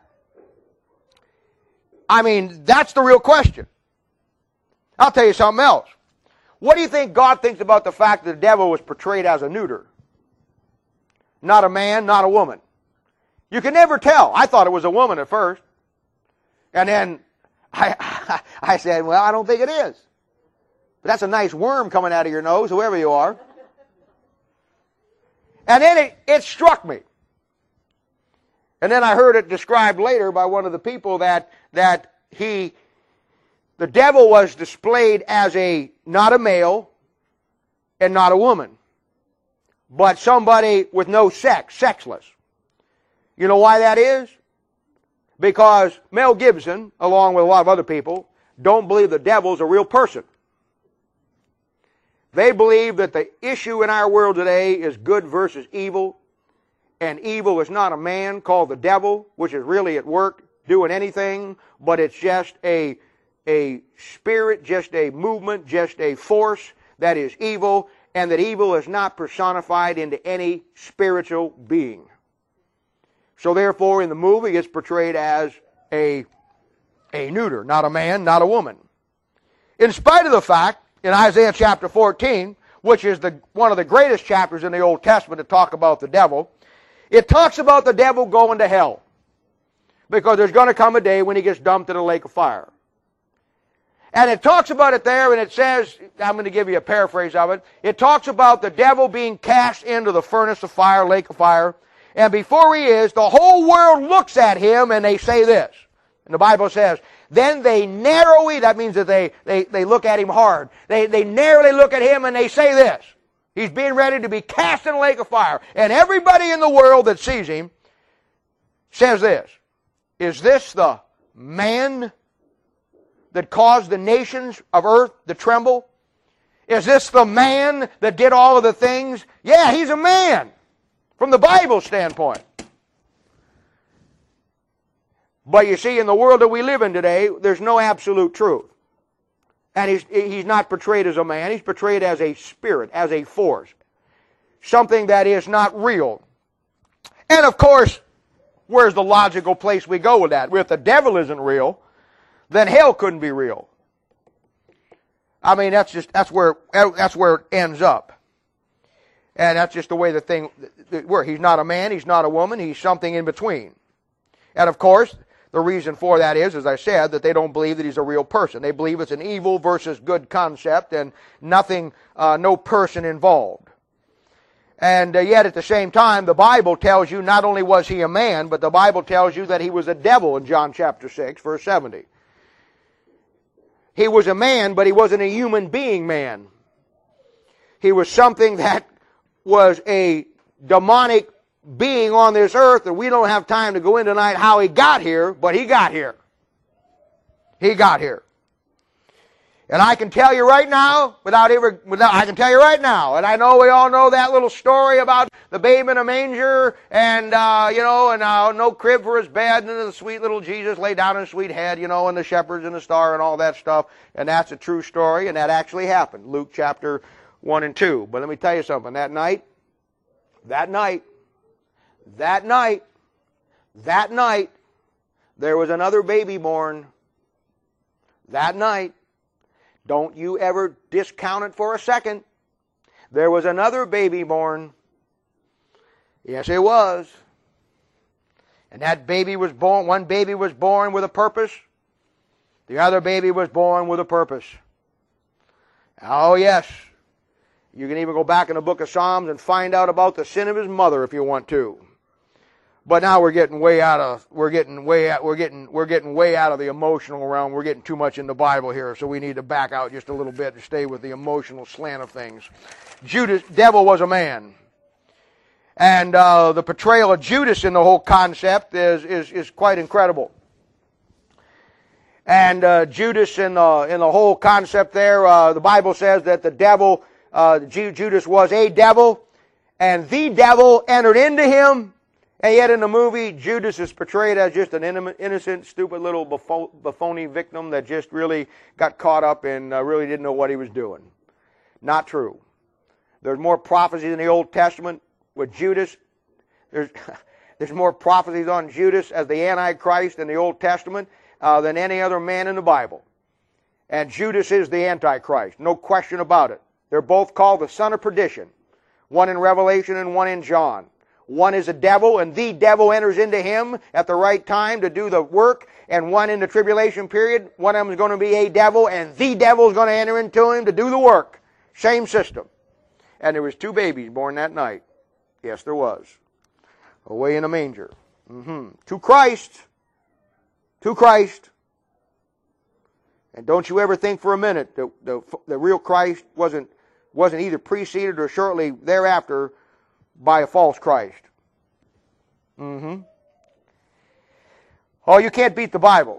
A: I mean, that's the real question. I'll tell you something else. What do you think God thinks about the fact that the devil was portrayed as a neuter? Not a man, not a woman. You can never tell. I thought it was a woman at first. And then I said, well, I don't think it is. But that's a nice worm coming out of your nose, whoever you are. And then it struck me. And then I heard it described later by one of the people that the devil was displayed as not a male and not a woman, but somebody with no sex, sexless. You know why that is? Because Mel Gibson, along with a lot of other people, don't believe the devil's a real person. They believe that the issue in our world today is good versus evil, and evil is not a man called the devil, which is really at work doing anything, but it's just a spirit, just a movement, just a force that is evil, and that evil is not personified into any spiritual being. So therefore, in the movie, it's portrayed as a neuter, not a man, not a woman. In spite of the fact, in Isaiah chapter 14, which is one of the greatest chapters in the Old Testament to talk about the devil, it talks about the devil going to hell. Because there's going to come a day when he gets dumped in a lake of fire. And it talks about it there, and it says, I'm going to give you a paraphrase of it, it talks about the devil being cast into the furnace of fire, lake of fire, and before he is, the whole world looks at him and they say this. And the Bible says, then they narrowly, that means that they look at him hard. They narrowly look at him and they say this. He's being ready to be cast in a lake of fire. And everybody in the world that sees him says this. Is this the man that caused the nations of earth to tremble? Is this the man that did all of the things? Yeah, he's a man from the Bible standpoint. But you see, in the world that we live in today, there's no absolute truth. And he's not portrayed as a man. He's portrayed as a spirit, as a force. Something that is not real. And of course, where's the logical place we go with that? If the devil isn't real, then hell couldn't be real. I mean, that's where it ends up. And that's just the way the thing works. He's not a man, he's not a woman, he's something in between. And of course, the reason for that is, as I said, that they don't believe that he's a real person. They believe it's an evil versus good concept and nothing, no person involved. And yet at the same time, the Bible tells you not only was he a man, but the Bible tells you that he was a devil in John chapter 6, verse 70. He was a man, but he wasn't a human being man. He was something that was a demonic being on this earth, and we don't have time to go in tonight how he got here, but he got here. He got here. And I can tell you right now, I can tell you right now, and I know we all know that little story about the babe in a manger, and no crib for his bed, and then the sweet little Jesus lay down in a sweet head, and the shepherds and the star and all that stuff, and that's a true story, and that actually happened, Luke chapter 1 and 2. But let me tell you something, that night, there was another baby born. That night. Don't you ever discount it for a second. There was another baby born. Yes, it was. And that baby was born, one baby was born with a purpose. The other baby was born with a purpose. Oh, yes. You can even go back in the book of Psalms and find out about the sin of his mother if you want to. But now we're getting way out of the emotional realm. We're getting too much in the Bible here, so we need to back out just a little bit and stay with the emotional slant of things. Judas, devil was a man. And the portrayal of Judas in the whole concept is quite incredible. And Judas in the whole concept there, the Bible says that the devil, Judas was a devil, and the devil entered into him. And yet in the movie, Judas is portrayed as just an innocent, stupid little buffoony victim that just really got caught up and really didn't know what he was doing. Not true. There's more prophecies in the Old Testament with Judas. There's more prophecies on Judas as the Antichrist in the Old Testament than any other man in the Bible. And Judas is the Antichrist, no question about it. They're both called the son of perdition. One in Revelation and one in John. One is a devil, and the devil enters into him at the right time to do the work. And one in the tribulation period, one of them is going to be a devil, and the devil is going to enter into him to do the work. Same system. And there was 2 babies born that night. Yes, there was. Away in a manger. To Christ. To Christ. And don't you ever think for a minute that the real Christ wasn't either preceded or shortly thereafter by a false Christ. Oh, you can't beat the Bible.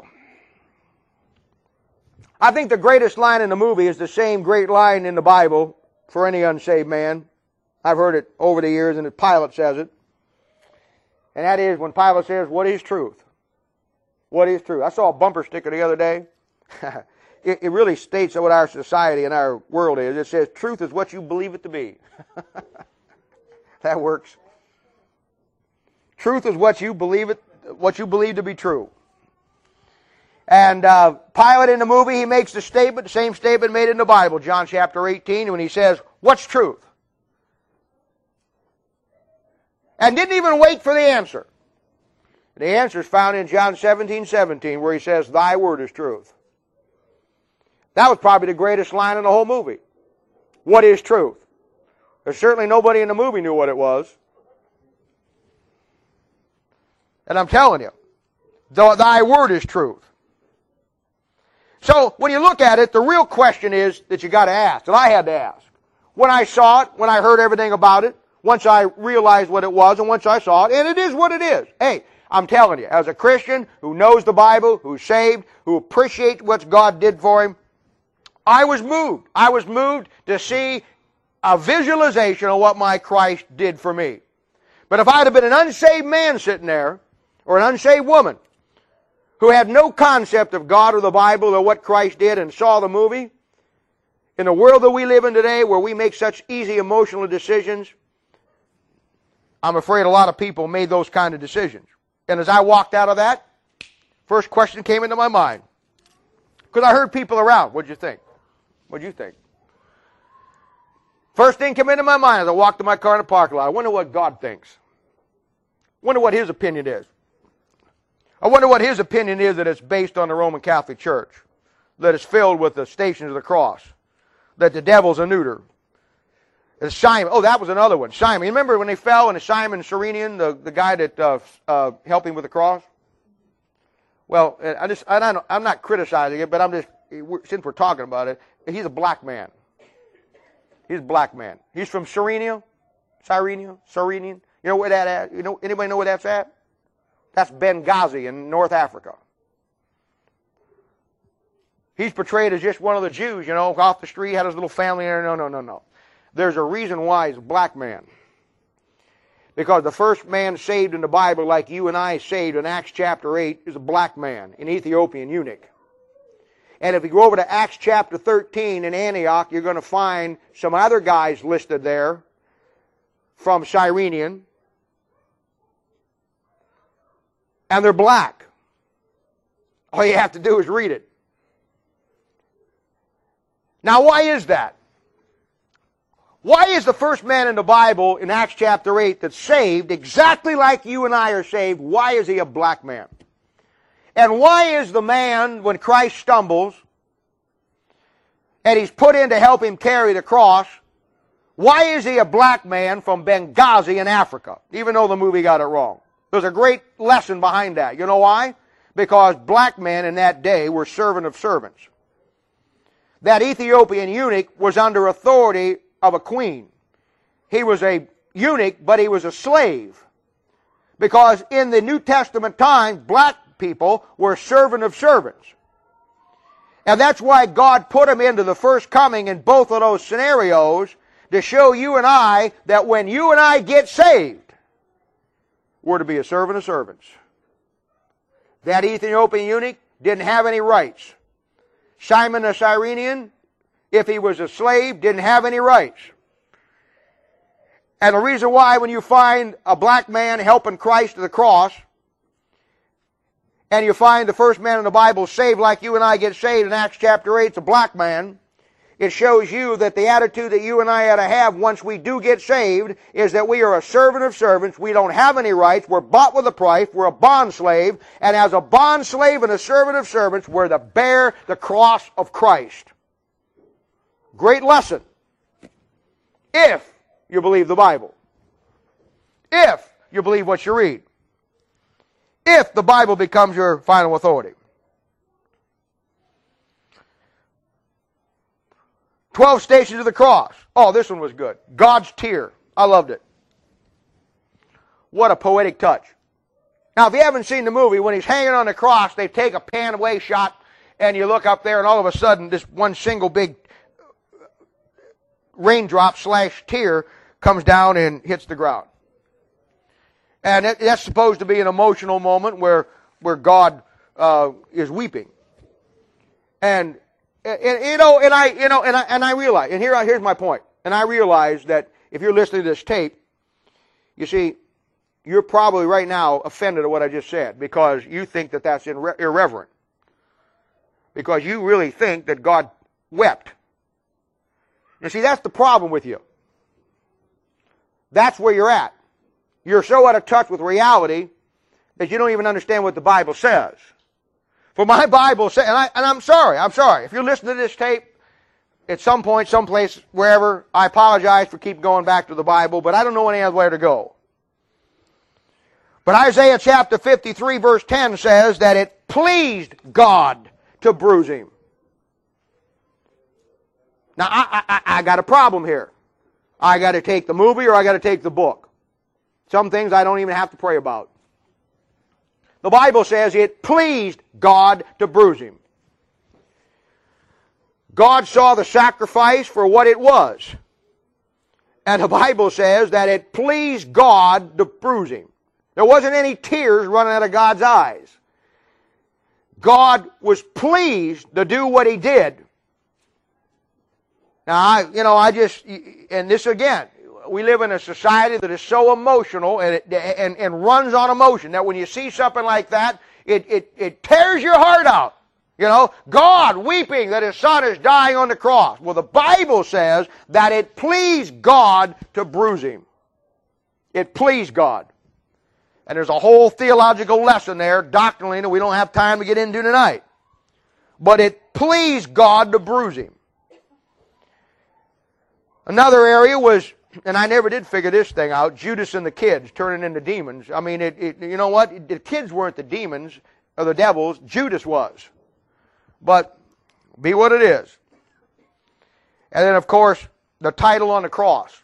A: I think the greatest line in the movie is the same great line in the Bible for any unsaved man. I've heard it over the years, and Pilate says it. And that is when Pilate says, what is truth? What is truth? I saw a bumper sticker the other day. it really states what our society and our world is. It says, truth is what you believe it to be. That works. Truth is what you believe to be true. And Pilate in the movie, he makes the statement, the same statement made in the Bible, John chapter 18, when he says, what's truth? And didn't even wait for the answer. The answer is found in John 17:17, where he says, thy word is truth. That was probably the greatest line in the whole movie. What is truth? There's certainly nobody in the movie knew what it was. And I'm telling you, thy word is truth. So, when you look at it, the real question is that you got to ask, and I had to ask. When I saw it, when I heard everything about it, once I realized what it was, and once I saw it, and it is what it is. Hey, I'm telling you, as a Christian who knows the Bible, who's saved, who appreciates what God did for him, I was moved. I was moved to see a visualization of what my Christ did for me. But if I'd have been an unsaved man sitting there, or an unsaved woman, who had no concept of God or the Bible or what Christ did and saw the movie, in the world that we live in today where we make such easy emotional decisions, I'm afraid a lot of people made those kind of decisions. And as I walked out of that, first question came into my mind. Because I heard people around, what'd you think? What'd you think? First thing came into my mind as I walked to my car in the parking lot, I wonder what God thinks. I wonder what His opinion is. I wonder what His opinion is that it's based on the Roman Catholic Church, that it's filled with the Stations of the Cross, that the devil's a neuter. And Simon, oh, that was another one. Simon, you remember when they fell and Simon Cyrenian, the guy that helped him with the cross? Well, I'm not criticizing it, but since we're talking about it, he's a black man. He's a black man. He's from Cyrenian. You know where that at? Anybody know where that's at? That's Benghazi in North Africa. He's portrayed as just one of the Jews, off the street, had his little family there. No. There's a reason why he's a black man. Because the first man saved in the Bible, like you and I saved in Acts chapter 8, is a black man, an Ethiopian eunuch. And if you go over to Acts chapter 13 in Antioch, you're going to find some other guys listed there from Cyrenian. And they're black. All you have to do is read it. Now, why is that? Why is the first man in the Bible in Acts chapter 8 that's saved exactly like you and I are saved, why is he a black man? And why is the man, when Christ stumbles, and he's put in to help him carry the cross, why is he a black man from Benghazi in Africa, even though the movie got it wrong? There's a great lesson behind that. You know why? Because black men in that day were servant of servants. That Ethiopian eunuch was under authority of a queen. He was a eunuch, but he was a slave. Because in the New Testament times, black people were servant of servants. And that's why God put him into the first coming in both of those scenarios, to show you and I that when you and I get saved, we're to be a servant of servants. That Ethiopian eunuch didn't have any rights. Simon the Cyrenian, if he was a slave, didn't have any rights. And the reason why when you find a black man helping Christ to the cross, and you find the first man in the Bible saved like you and I get saved in Acts chapter 8, it's a black man, it shows you that the attitude that you and I ought to have once we do get saved is that we are a servant of servants. We don't have any rights. We're bought with a price. We're a bond slave. And as a bond slave and a servant of servants, we're to bear the cross of Christ. Great lesson. If you believe the Bible. If you believe what you read. If the Bible becomes your final authority. 12 Stations of the Cross. Oh, this one was good. God's Tear. I loved it. What a poetic touch. Now, if you haven't seen the movie, when he's hanging on the cross, they take a pan-away shot, and you look up there, and all of a sudden, this one single big raindrop / tear comes down and hits the ground. And that's supposed to be an emotional moment where God is weeping. And And I realize, and here's my point. And I realize that if you're listening to this tape, you see, you're probably right now offended at what I just said because you think that that's irreverent. Because you really think that God wept. You see, that's the problem with you. That's where you're at. You're so out of touch with reality that you don't even understand what the Bible says. For my Bible says, and I'm sorry. If you're listening to this tape, at some point, someplace, wherever, I apologize for keep going back to the Bible, but I don't know any other way to go. But Isaiah chapter 53 verse 10 says that it pleased God to bruise him. Now, I got a problem here. I got to take the movie or I got to take the book. Some things I don't even have to pray about. The Bible says it pleased God to bruise him. God saw the sacrifice for what it was. And the Bible says that it pleased God to bruise him. There wasn't any tears running out of God's eyes. God was pleased to do what he did. Now, and this again, we live in a society that is so emotional and runs on emotion that when you see something like that, it tears your heart out. You know, God weeping that his son is dying on the cross. Well, the Bible says that it pleased God to bruise him. It pleased God. And there's a whole theological lesson there, doctrinally, that we don't have time to get into tonight. But it pleased God to bruise him. Another area was, and I never did figure this thing out, Judas and the kids turning into demons. I mean, you know what? The kids weren't the demons or the devils. Judas was. But be what it is. And then, of course, the title on the cross.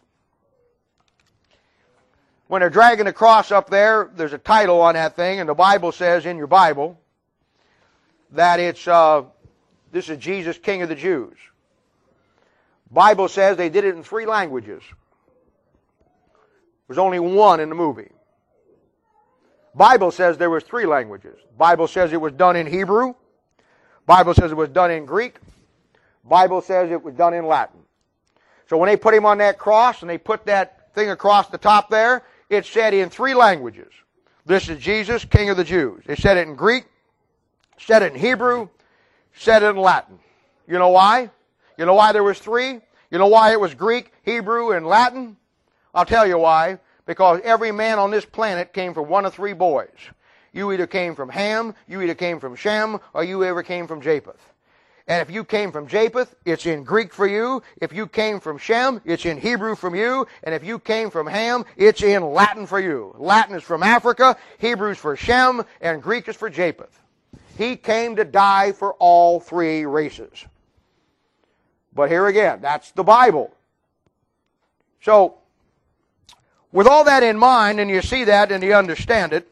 A: When they're dragging the cross up there, there's a title on that thing, and the Bible says in your Bible that it's, this is Jesus, King of the Jews. Bible says they did it in 3 languages. There's only one in the movie. Bible says there was 3 languages. Bible says it was done in Hebrew. Bible says it was done in Greek. Bible says it was done in Latin. So when they put him on that cross and they put that thing across the top there, it said in 3 languages. This is Jesus, King of the Jews. It said it in Greek, said it in Hebrew, said it in Latin. You know why? You know why there was 3? You know why it was Greek, Hebrew, and Latin? I'll tell you why. Because every man on this planet came from one of 3 boys. You either came from Ham, you either came from Shem, or you ever came from Japheth. And if you came from Japheth, it's in Greek for you. If you came from Shem, it's in Hebrew from you. And if you came from Ham, it's in Latin for you. Latin is from Africa, Hebrew's for Shem, and Greek is for Japheth. He came to die for all 3 races. But here again, that's the Bible. So, with all that in mind, and you see that and you understand it,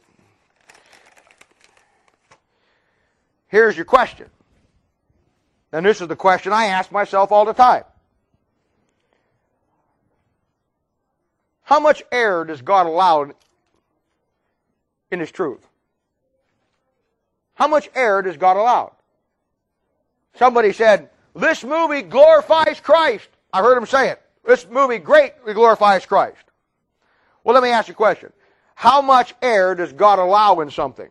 A: here's your question. And this is the question I ask myself all the time. How much error does God allow in His truth? How much error does God allow? Somebody said, this movie glorifies Christ. I heard him say it. This movie greatly glorifies Christ. Well, let me ask you a question. How much error does God allow in something?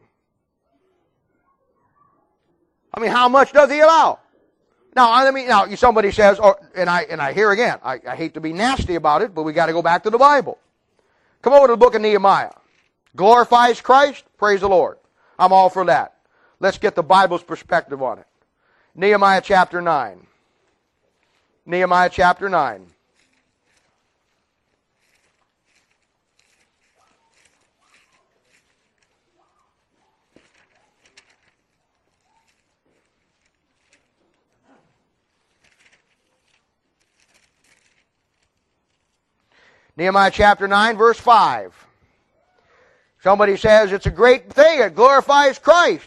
A: I mean, how much does He allow? Now, somebody says, and I hear again, I hate to be nasty about it, but we got to go back to the Bible. Come over to the book of Nehemiah. Glorifies Christ? Praise the Lord. I'm all for that. Let's get the Bible's perspective on it. Nehemiah chapter 9. Nehemiah chapter 9. Nehemiah chapter 9, verse 5. Somebody says it's a great thing. It glorifies Christ.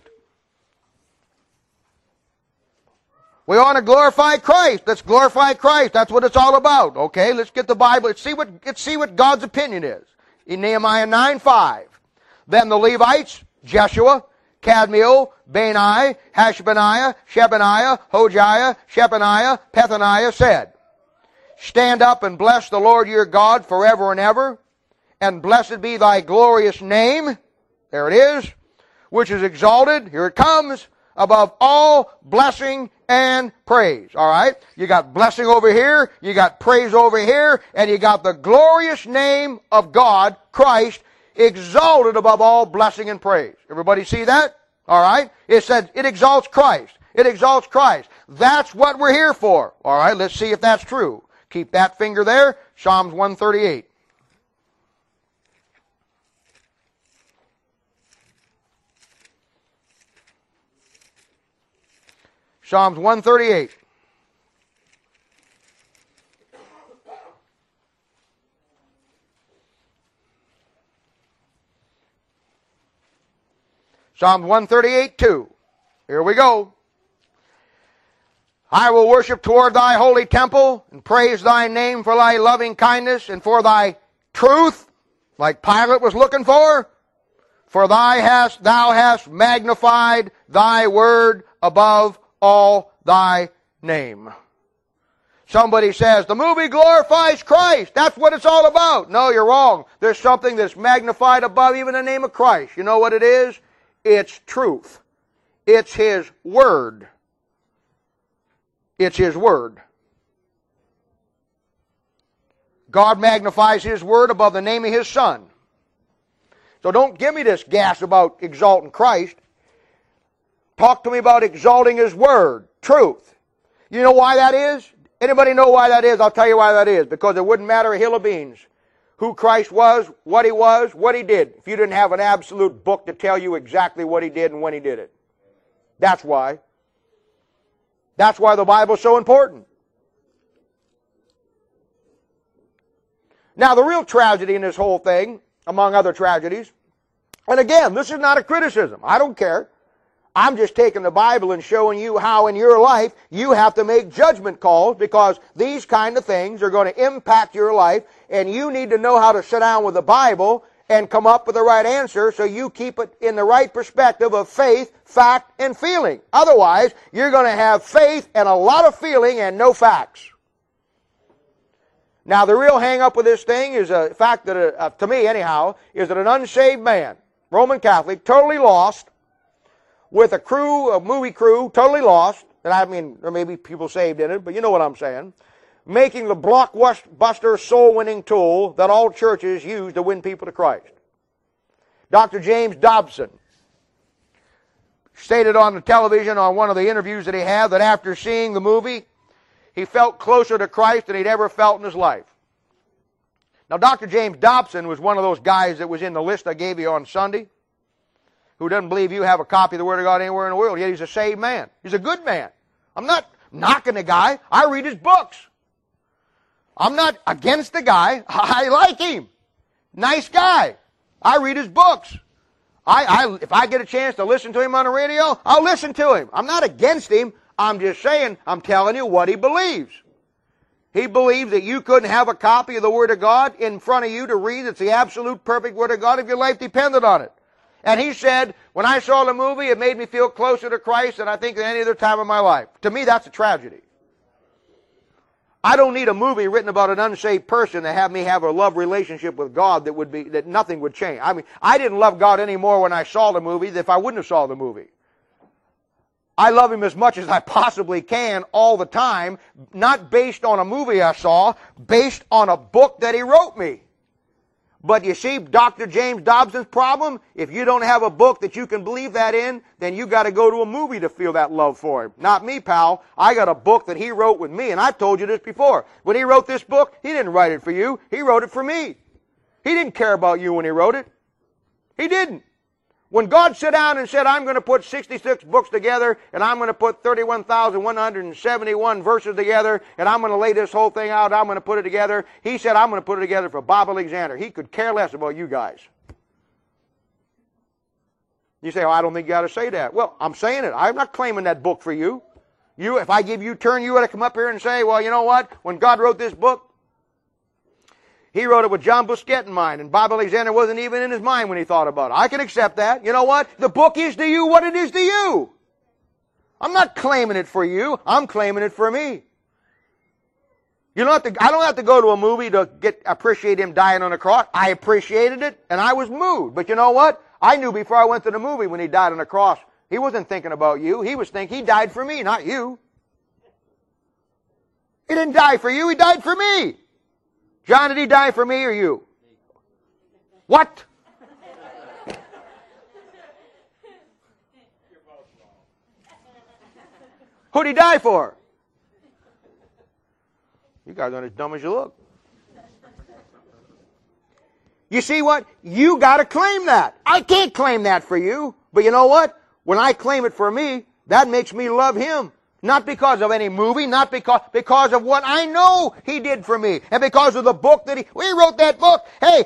A: We want to glorify Christ. Let's glorify Christ. That's what it's all about. Okay, let's get the Bible. Let's see what God's opinion is. In Nehemiah 9:5. Then the Levites, Jeshua, Kadmiel, Bani, Hashbaniah, Shebaniah, Hodiah, Shebaniah, Pethaniah said, Stand up and bless the Lord your God forever and ever, and blessed be thy glorious name, there it is, which is exalted, here it comes, above all blessing and praise. All right? You got blessing over here, you got praise over here, and you got the glorious name of God, Christ, exalted above all blessing and praise. Everybody see that? All right? It says it exalts Christ. It exalts Christ. That's what we're here for. All right? Let's see if that's true. Keep that finger there. Psalms 138. Psalms 138. Psalm 138, 2. Here we go. I will worship toward thy holy temple and praise thy name for thy loving kindness and for thy truth, like Pilate was looking for. For thou hast magnified thy word above all thy name. Somebody says, the movie glorifies Christ. That's what it's all about. No, you're wrong. There's something that's magnified above even the name of Christ. You know what it is? It's truth. It's His Word. It's His Word. God magnifies His Word above the name of His Son. So don't give me this gas about exalting Christ. Talk to me about exalting His Word, truth. You know why that is? Anybody know why that is? I'll tell you why that is. Because it wouldn't matter a hill of beans who Christ was, what He did, if you didn't have an absolute book to tell you exactly what He did and when He did it. That's why. That's why the Bible's so important. Now, the real tragedy in this whole thing, among other tragedies, and again, this is not a criticism. I don't care. I'm just taking the Bible and showing you how in your life you have to make judgment calls, because these kind of things are going to impact your life, and you need to know how to sit down with the Bible and come up with the right answer so you keep it in the right perspective of faith, fact, and feeling. Otherwise, you're going to have faith and a lot of feeling and no facts. Now, the real hang-up with this thing is a fact that, to me anyhow, is that an unsaved man, Roman Catholic, totally lost, with a crew, a movie crew, totally lost, and I mean, there may be people saved in it, but you know what I'm saying, making the blockbuster soul-winning tool that all churches use to win people to Christ. Dr. James Dobson stated on the television on one of the interviews that he had that after seeing the movie, he felt closer to Christ than he'd ever felt in his life. Now, Dr. James Dobson was one of those guys that was in the list I gave you on Sunday, who doesn't believe you have a copy of the Word of God anywhere in the world, yet he's a saved man. He's a good man. I'm not knocking the guy. I read his books. I'm not against the guy. I like him. Nice guy. I read his books. If I get a chance to listen to him on the radio, I'll listen to him. I'm not against him. I'm just saying, I'm telling you what he believes. He believes that you couldn't have a copy of the Word of God in front of you to read. It's the absolute perfect Word of God if your life depended on it. And he said, when I saw the movie, it made me feel closer to Christ than I think at any other time in my life. To me, that's a tragedy. I don't need a movie written about an unsaved person to have me have a love relationship with God that nothing would change. I mean, I didn't love God any more when I saw the movie than if I wouldn't have saw the movie. I love Him as much as I possibly can all the time, not based on a movie I saw, based on a book that He wrote me. But you see, Dr. James Dobson's problem, if you don't have a book that you can believe that in, then you got to go to a movie to feel that love for Him. Not me, pal. I got a book that he wrote with me, and I've told you this before. When he wrote this book, he didn't write it for you. He wrote it for me. He didn't care about you when he wrote it. He didn't. When God sat down and said, I'm going to put 66 books together, and I'm going to put 31,171 verses together, and I'm going to lay this whole thing out, I'm going to put it together, He said, I'm going to put it together for Bob Alexander. He could care less about you guys. You say, oh, I don't think you got to say that. Well, I'm saying it. I'm not claiming that book for you. If I give you a turn, you ought to come up here and say, well, you know what? When God wrote this book, He wrote it with John Busquet in mind, and Bob Alexander wasn't even in his mind when he thought about it. I can accept that. You know what? The book is to you what it is to you. I'm not claiming it for you. I'm claiming it for me. You don't have to, I don't have to go to a movie to appreciate him dying on the cross. I appreciated it, and I was moved. But you know what? I knew before I went to the movie when he died on the cross, he wasn't thinking about you. He was thinking he died for me, not you. He didn't die for you. He died for me. John, did he die for me or you? What? Who'd he die for? You guys aren't as dumb as you look. You see what? You got to claim that. I can't claim that for you. But you know what? When I claim it for me, that makes me love him. Not because of any movie, not because of what I know he did for me. And because of the book that we wrote that book. Hey,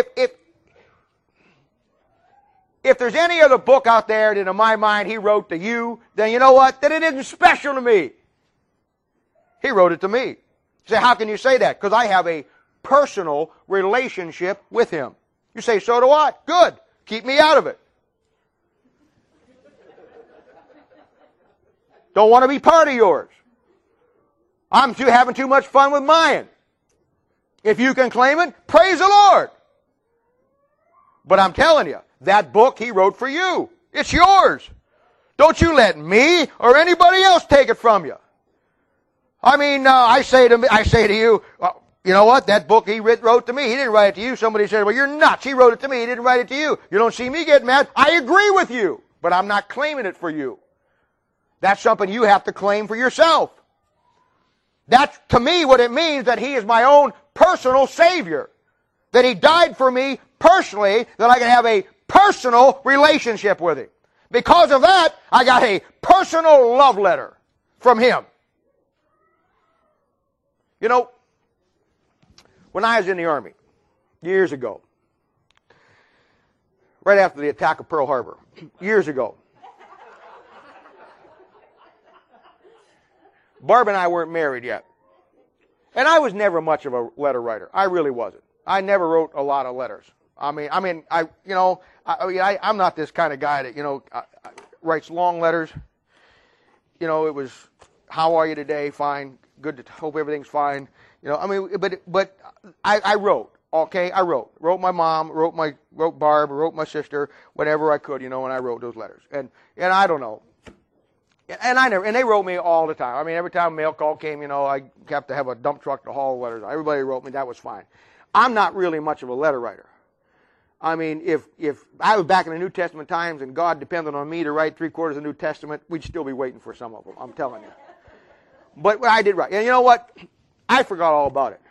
A: if there's any other book out there that in my mind he wrote to you, then you know what? Then it isn't special to me. He wrote it to me. You say, how can you say that? Because I have a personal relationship with him. You say, so do I. Good. Keep me out of it. Don't want to be part of yours. I'm having too much fun with mine. If you can claim it, praise the Lord. But I'm telling you, that book he wrote for you. It's yours. Don't you let me or anybody else take it from you. I mean, I say to you, you know what? That book he wrote to me. He didn't write it to you. Somebody said, well, you're nuts. He wrote it to me. He didn't write it to you. You don't see me get mad. I agree with you, but I'm not claiming it for you. That's something you have to claim for yourself. That's, to me, what it means that he is my own personal Savior. That he died for me personally, that I can have a personal relationship with him. Because of that, I got a personal love letter from him. You know, when I was in the Army, years ago, right after the attack of Pearl Harbor, years ago, Barb and I weren't married yet. And I was never much of a letter writer. I really wasn't. I never wrote a lot of letters. I'm not this kind of guy that, writes long letters. You know, it was, how are you today? Fine. Good to hope everything's fine. But I wrote. Okay, I wrote. Wrote my mom, wrote Barb, wrote my sister, whatever I could, and I wrote those letters. And I don't know. And they wrote me all the time. I mean, every time a mail call came, I have to have a dump truck to haul letters. Everybody wrote me, that was fine. I'm not really much of a letter writer. I mean, if I was back in the New Testament times and God depended on me to write 3/4 of the New Testament, we'd still be waiting for some of them, I'm telling you. But I did write. And you know what? I forgot all about it.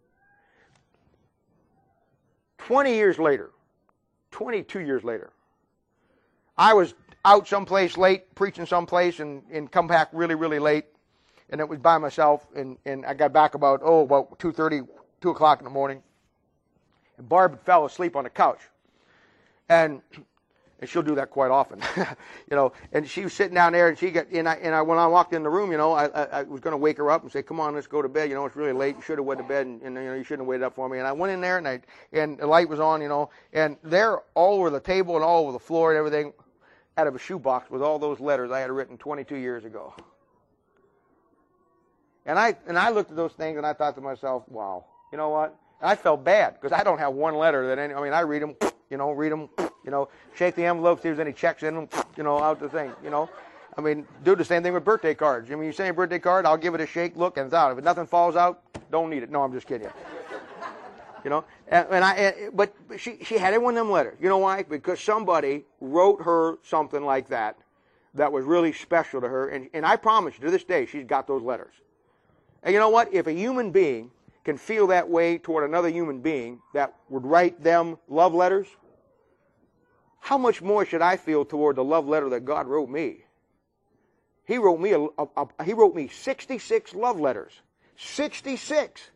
A: 22 years later, I was out someplace late, preaching someplace, and come back really, really late. And it was by myself, and I got back about 2:30, 2 o'clock in the morning. And Barb fell asleep on the couch. And she'll do that quite often, And she was sitting down there, and when I walked in the room, I was going to wake her up and say, "Come on, let's go to bed. It's really late. You should have went to bed, and you shouldn't have waited up for me." And I went in there, and the light was on, and there all over the table and all over the floor and everything, out of a shoebox with all those letters I had written 22 years ago. And I looked at those things and I thought to myself, wow, you know what? And I felt bad because I don't have one letter that I read them, shake the envelope, see if there's any checks in them, out the thing, do the same thing with birthday cards. You send a birthday card, I'll give it a shake, look, and it's out. If nothing falls out, don't need it. No, I'm just kidding you. But she had every one of them letters. You know why? Because somebody wrote her something like that was really special to her. And I promise you, to this day, she's got those letters. And you know what? If a human being can feel that way toward another human being that would write them love letters, how much more should I feel toward the love letter that God wrote me? He wrote me 66 love letters. 66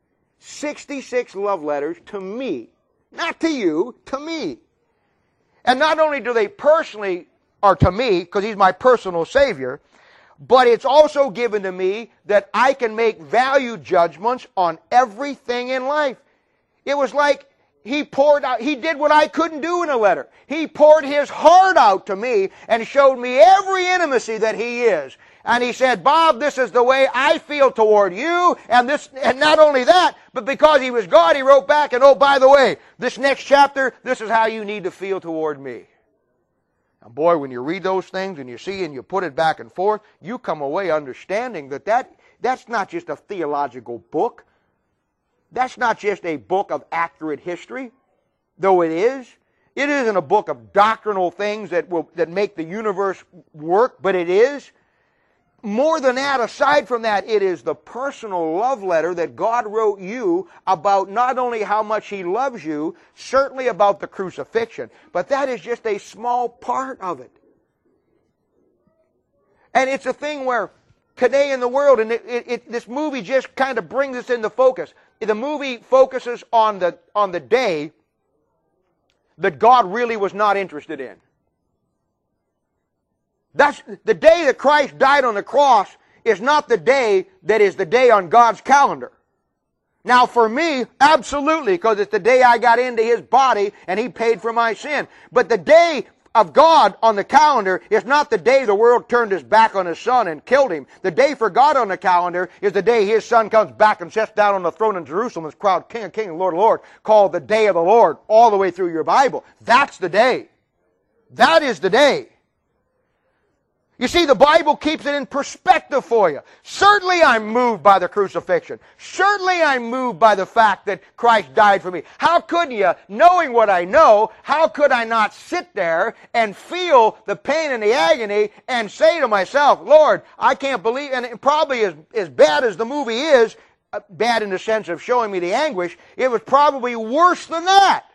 A: love letters to me. Not to you, to me. And not only do they personally are to me, because he's my personal Savior, but it's also given to me that I can make value judgments on everything in life. It was like he poured out, he did what I couldn't do in a letter. He poured his heart out to me and showed me every intimacy that he is. And he said, Bob, this is the way I feel toward you. And not only that, but because he was God, he wrote back, and oh, by the way, this next chapter, this is how you need to feel toward me. And boy, when you read those things and you see and you put it back and forth, you come away understanding that's not just a theological book. That's not just a book of accurate history, though it is. It isn't a book of doctrinal things that make the universe work, but it is. More than that, aside from that, it is the personal love letter that God wrote you about not only how much He loves you, certainly about the crucifixion, but that is just a small part of it. And it's a thing where today in the world, and this movie just kind of brings us into focus. The movie focuses on the day that God really was not interested in. That's the day that Christ died on the cross is not the day that is the day on God's calendar. Now for me, absolutely, because it's the day I got into His body and He paid for my sin. But the day of God on the calendar is not the day the world turned His back on His Son and killed Him. The day for God on the calendar is the day His Son comes back and sits down on the throne in Jerusalem as crowned King of Kings and Lord of Lords, called the day of the Lord all the way through your Bible. That's the day. That is the day. You see, the Bible keeps it in perspective for you. Certainly I'm moved by the crucifixion. Certainly I'm moved by the fact that Christ died for me. How could you, knowing what I know, how could I not sit there and feel the pain and the agony and say to myself, Lord, I can't believe, and it probably as bad as the movie is, bad in the sense of showing me the anguish, it was probably worse than that.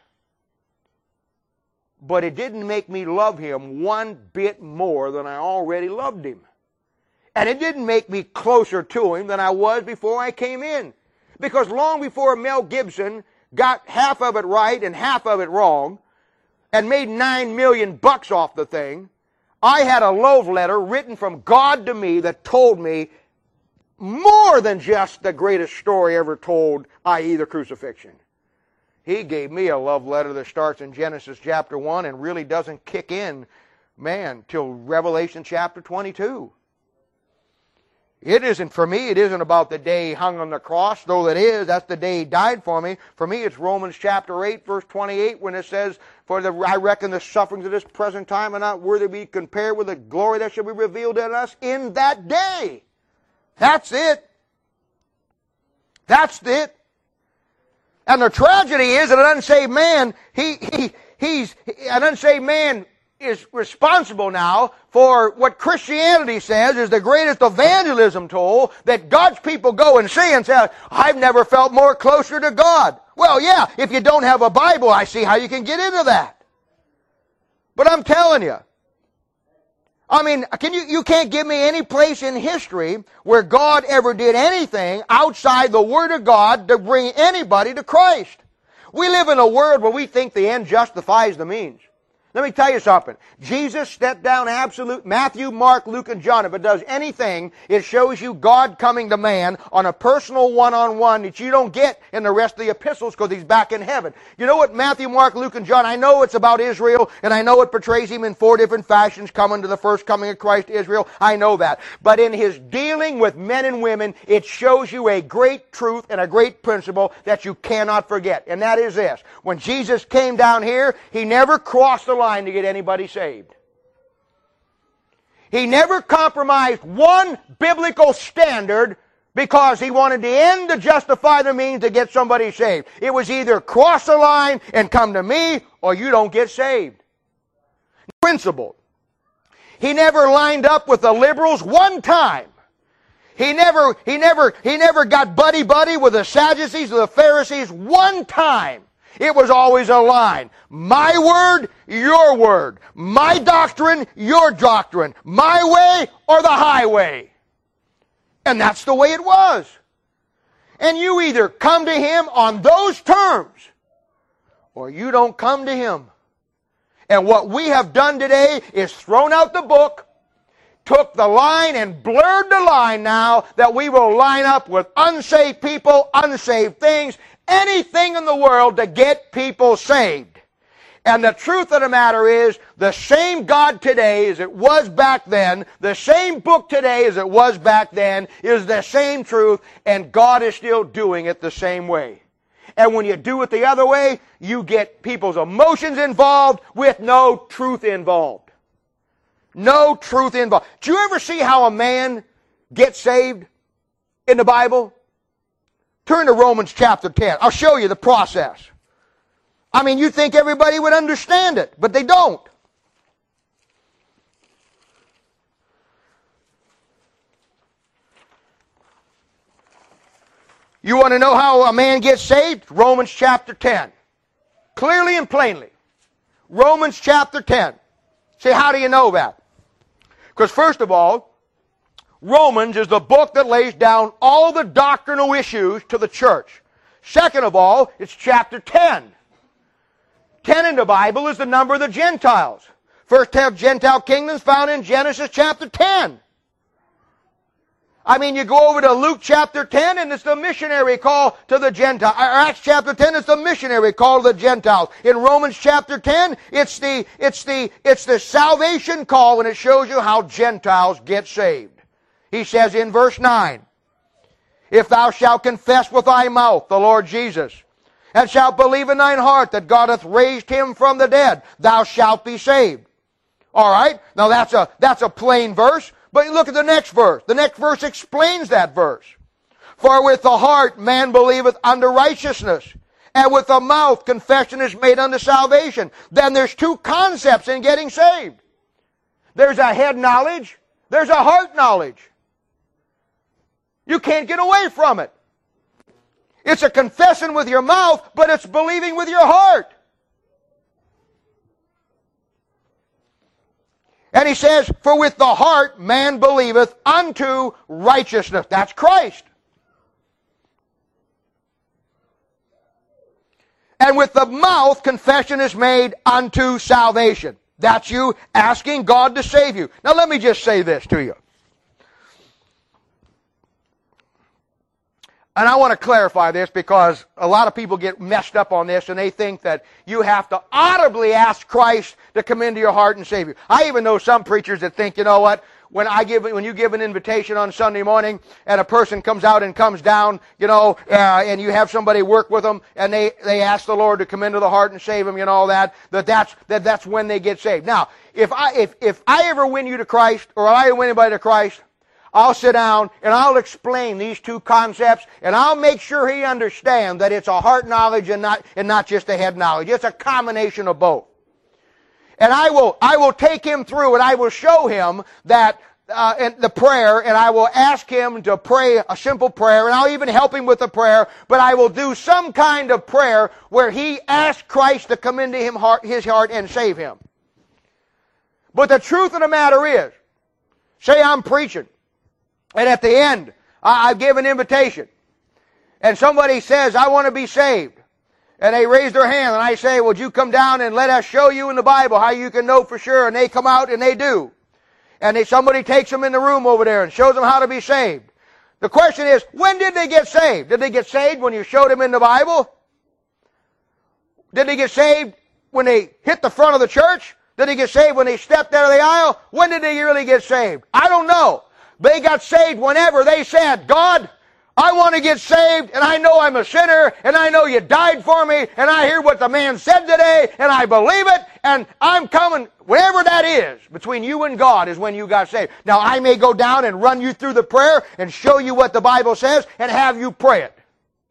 A: But it didn't make me love Him one bit more than I already loved Him. And it didn't make me closer to Him than I was before I came in. Because long before Mel Gibson got half of it right and half of it wrong, and made $9 million off the thing, I had a love letter written from God to me that told me more than just the greatest story ever told, i.e. the crucifixion. He gave me a love letter that starts in Genesis chapter 1 and really doesn't kick in, till Revelation chapter 22. It isn't, for me, it isn't about the day He hung on the cross, though it is. That's the day He died for me. For me, it's Romans chapter 8, verse 28, when it says, I reckon the sufferings of this present time are not worthy to be compared with the glory that shall be revealed in us in that day. That's it. That's it. And the tragedy is that an unsaved man, an unsaved man is responsible now for what Christianity says is the greatest evangelism tool, that God's people go and see and say, I've never felt more closer to God. Well, yeah, if you don't have a Bible, I see how you can get into that. But I'm telling you, you can't give me any place in history where God ever did anything outside the Word of God to bring anybody to Christ. We live in a world where we think the end justifies the means. Let me tell you something. Jesus stepped down absolute, Matthew, Mark, Luke, and John. If it does anything, it shows you God coming to man on a personal one-on-one that you don't get in the rest of the epistles because He's back in heaven. You know what Matthew, Mark, Luke, and John, I know it's about Israel, and I know it portrays Him in 4 different fashions coming to the first coming of Christ to Israel. I know that. But in His dealing with men and women, it shows you a great truth and a great principle that you cannot forget. And that is this. When Jesus came down here, He never crossed the line to get anybody saved. He never compromised one biblical standard because He wanted the end to justify the means to get somebody saved. It was either cross the line and come to me, or you don't get saved. Principle. He never lined up with the liberals one time. He never got buddy-buddy with the Sadducees or the Pharisees one time. It was always a line. My word, your word. My doctrine, your doctrine. My way or the highway. And that's the way it was. And you either come to Him on those terms, or you don't come to Him. And what we have done today is thrown out the book, took the line and blurred the line now that we will line up with unsaved people, unsaved things, anything in the world to get people saved. And the truth of the matter is, the same God today as it was back then, the same book today as it was back then, is the same truth, and God is still doing it the same way. And when you do it the other way, you get people's emotions involved with no truth involved. No truth involved. Do you ever see how a man gets saved in the Bible? Turn to Romans chapter 10. I'll show you the process. I mean, you think everybody would understand it, but they don't. You want to know how a man gets saved? Romans chapter 10. Clearly and plainly. Romans chapter 10. Say, how do you know that? Because first of all, Romans is the book that lays down all the doctrinal issues to the church. Second of all, it's chapter 10. 10 in the Bible is the number of the Gentiles. First have Gentile kingdoms found in Genesis chapter 10. I mean, you go over to Luke chapter 10 and it's the missionary call to the Gentiles. Acts chapter 10 is the missionary call to the Gentiles. In Romans chapter 10, it's the salvation call, and it shows you how Gentiles get saved. He says in verse 9, if thou shalt confess with thy mouth the Lord Jesus, and shalt believe in thine heart that God hath raised him from the dead, thou shalt be saved. All right? Now that's a plain verse. But look at the next verse. The next verse explains that verse. For with the heart man believeth unto righteousness, and with the mouth confession is made unto salvation. Then there's two concepts in getting saved. There's a head knowledge. There's a heart knowledge. You can't get away from it. It's a confession with your mouth, but it's believing with your heart. And he says, for with the heart man believeth unto righteousness. That's Christ. And with the mouth confession is made unto salvation. That's you asking God to save you. Now let me just say this to you. And I want to clarify this because a lot of people get messed up on this and they think that you have to audibly ask Christ to come into your heart and save you. I even know some preachers that think, you know what, when you give an invitation on Sunday morning and a person comes out and comes down, and you have somebody work with them and they ask the Lord to come into the heart and save them, that's when they get saved. Now, if I ever win you to Christ, or I win anybody to Christ, I'll sit down and I'll explain these two concepts, and I'll make sure he understands that it's a heart knowledge and not just a head knowledge. It's a combination of both. And I will take him through, and I will show him that the prayer, and I will ask him to pray a simple prayer, and I'll even help him with the prayer, but I will do some kind of prayer where he asks Christ to come into his heart and save him. But the truth of the matter is, say I'm preaching, and at the end, I give an invitation. And somebody says, I want to be saved. And they raise their hand, and I say, would you come down and let us show you in the Bible how you can know for sure? And they come out, and they do. And somebody takes them in the room over there and shows them how to be saved. The question is, when did they get saved? Did they get saved when you showed them in the Bible? Did they get saved when they hit the front of the church? Did they get saved when they stepped out of the aisle? When did they really get saved? I don't know. They got saved whenever they said, God, I want to get saved, and I know I'm a sinner, and I know you died for me, and I hear what the man said today, and I believe it, and I'm coming. Whatever that is, between you and God is when you got saved. Now, I may go down and run you through the prayer and show you what the Bible says and have you pray it.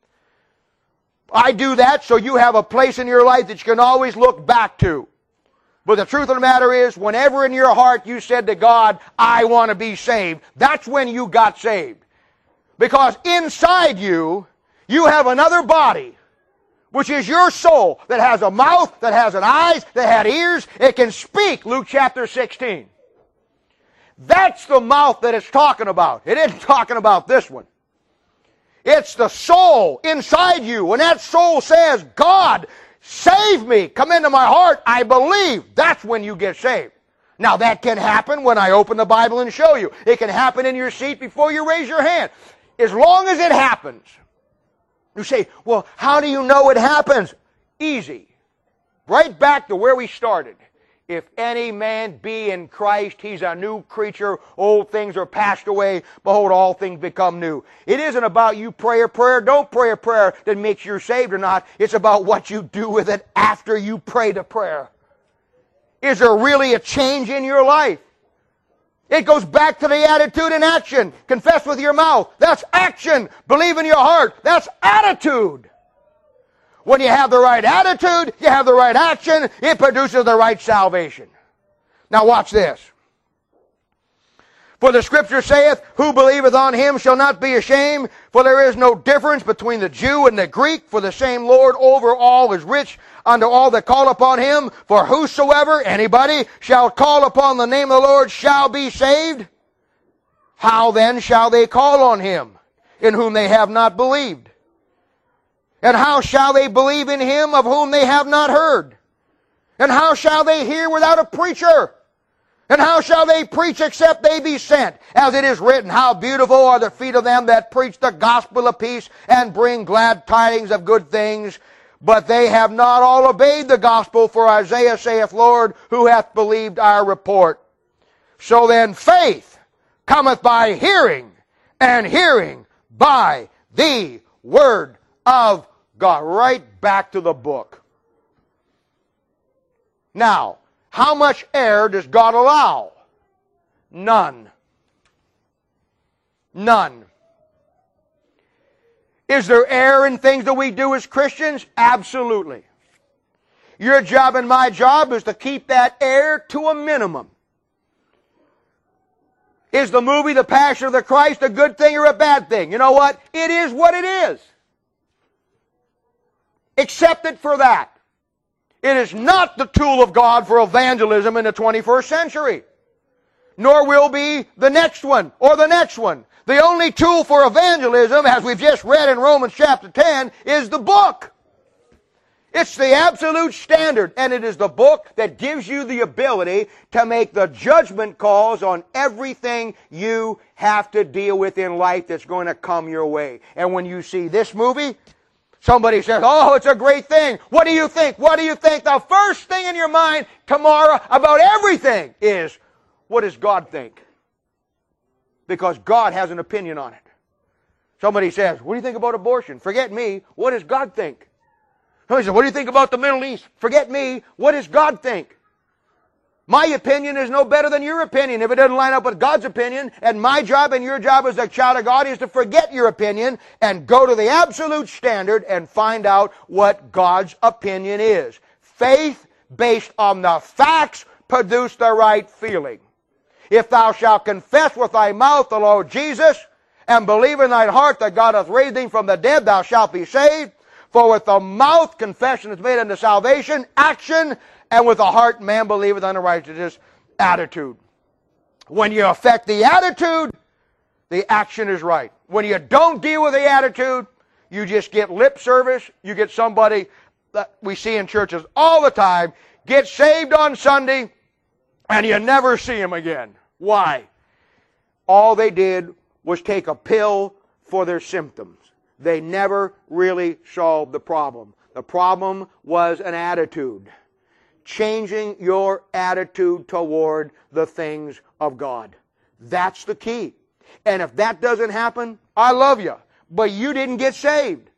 A: I do that so you have a place in your life that you can always look back to. But the truth of the matter is, whenever in your heart you said to God, I want to be saved, that's when you got saved. Because inside you, you have another body, which is your soul, that has a mouth, that has an eyes, that has ears. It can speak, Luke chapter 16. That's the mouth that it's talking about. It isn't talking about this one. It's the soul inside you. When that soul says, God, save me, come into my heart, I believe, that's when you get saved. Now that can happen when I open the Bible and show you. It can happen in your seat before you raise your hand. As long as it happens. You say, well, how do you know it happens? Easy. Right back to where we started. If any man be in Christ, he's a new creature. Old things are passed away. Behold, all things become new. It isn't about you pray a prayer, don't pray a prayer that makes you saved or not. It's about what you do with it after you pray the prayer. Is there really a change in your life? It goes back to the attitude and action. Confess with your mouth. That's action. Believe in your heart. That's attitude. When you have the right attitude, you have the right action, it produces the right salvation. Now watch this. For the Scripture saith, who believeth on him shall not be ashamed, for there is no difference between the Jew and the Greek, for the same Lord over all is rich unto all that call upon him. For whosoever, anybody, shall call upon the name of the Lord shall be saved. How then shall they call on him, in whom they have not believed? And how shall they believe in him of whom they have not heard? And how shall they hear without a preacher? And how shall they preach except they be sent? As it is written, how beautiful are the feet of them that preach the gospel of peace and bring glad tidings of good things. But they have not all obeyed the gospel, for Isaiah saith, Lord, who hath believed our report? So then faith cometh by hearing, and hearing by the word of God. Right back to the book. Now, how much error does God allow? None. None. Is there error in things that we do as Christians? Absolutely. Your job and my job is to keep that error to a minimum. Is the movie The Passion of the Christ a good thing or a bad thing? You know what? It is what it is. Accept it for that. It is not the tool of God for evangelism in the 21st century. Nor will be the next one or the next one. The only tool for evangelism, as we've just read in Romans chapter 10, is the book. It's the absolute standard, and it is the book that gives you the ability to make the judgment calls on everything you have to deal with in life that's going to come your way. And when you see this movie, somebody says, oh, it's a great thing. What do you think? What do you think? The first thing in your mind tomorrow about everything is, what does God think? Because God has an opinion on it. Somebody says, what do you think about abortion? Forget me. What does God think? Somebody says, what do you think about the Middle East? Forget me. What does God think? My opinion is no better than your opinion if it doesn't line up with God's opinion. And my job and your job as a child of God is to forget your opinion and go to the absolute standard and find out what God's opinion is. Faith based on the facts produce the right feeling. If thou shalt confess with thy mouth the Lord Jesus and believe in thine heart that God hath raised him from the dead, thou shalt be saved. For with the mouth confession is made unto salvation, action, and with the heart man believeth unto righteousness, attitude. When you affect the attitude, the action is right. When you don't deal with the attitude, you just get lip service. You get somebody that we see in churches all the time, get saved on Sunday, and you never see him again. Why? All they did was take a pill for their symptoms. They never really solved the problem. The problem was an attitude. Changing your attitude toward the things of God. That's the key. And if that doesn't happen, I love you, but you didn't get saved.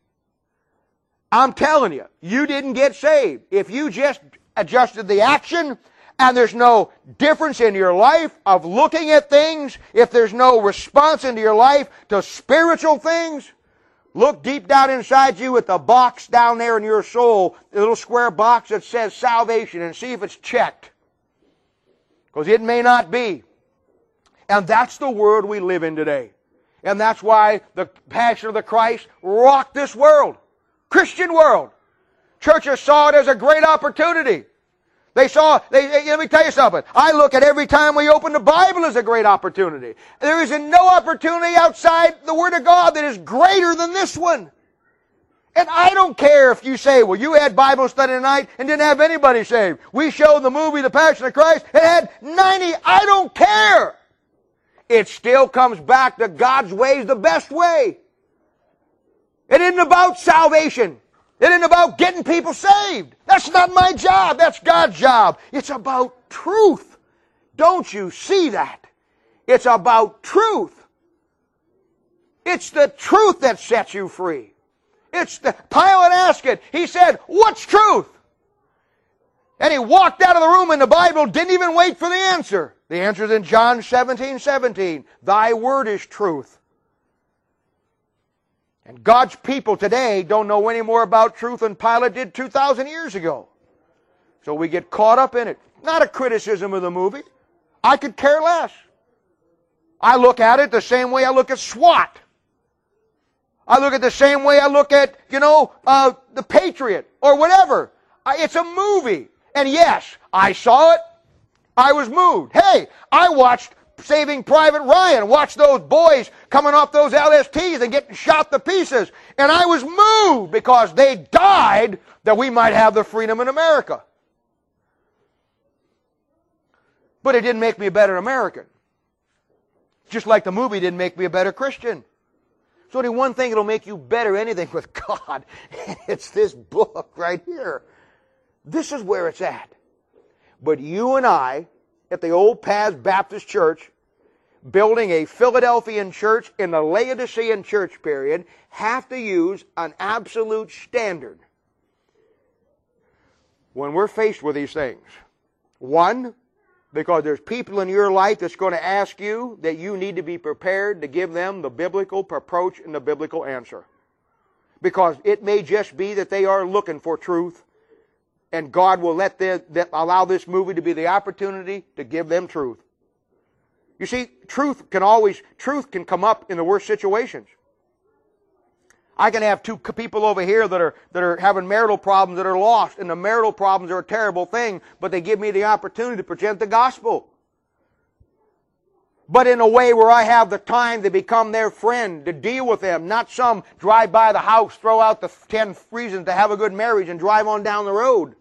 A: I'm telling you, you didn't get saved. If you just adjusted the action and there's no difference in your life of looking at things, if there's no response into your life to spiritual things, look deep down inside you at the box down there in your soul, the little square box that says salvation, and see if it's checked. Because it may not be. And that's the world we live in today. And that's why the Passion of the Christ rocked this world. Christian world. Churches saw it as a great opportunity. Let me tell you something. I look at every time we open the Bible as a great opportunity. There is no opportunity outside the Word of God that is greater than this one. And I don't care if you say, well, you had Bible study tonight and didn't have anybody saved. We showed the movie The Passion of Christ. It had 90. I don't care. It still comes back to God's way is the best way. It isn't about salvation. It isn't about getting people saved. That's not my job. That's God's job. It's about truth. Don't you see that? It's about truth. It's the truth that sets you free. It's the Pilate asked it. He said, what's truth? And he walked out of the room in the Bible, didn't even wait for the answer. The answer is in John 17:17. Thy word is truth. And God's people today don't know any more about truth than Pilate did 2,000 years ago. So we get caught up in it. Not a criticism of the movie. I could care less. I look at it the same way I look at SWAT. I look at the same way I look at, The Patriot or whatever. It's a movie. And yes, I saw it. I was moved. Hey, I watched Saving Private Ryan, watched those boys coming off those LSTs and getting shot to pieces. And I was moved because they died that we might have the freedom in America. But it didn't make me a better American. Just like the movie didn't make me a better Christian. There's only one thing that'll make you better anything with God. It's this book right here. This is where it's at. But you and I, at the Old Paths Baptist Church, building a Philadelphian church in the Laodicean church period, have to use an absolute standard when we're faced with these things. One, because there's people in your life that's going to ask you that you need to be prepared to give them the biblical approach and the biblical answer. Because it may just be that they are looking for truth, and God will allow this movie to be the opportunity to give them truth. You see, truth can come up in the worst situations. I can have two people over here that are having marital problems that are lost, and the marital problems are a terrible thing, but they give me the opportunity to present the gospel. But in a way where I have the time to become their friend, to deal with them, not some drive by the house, throw out the 10 reasons to have a good marriage and drive on down the road.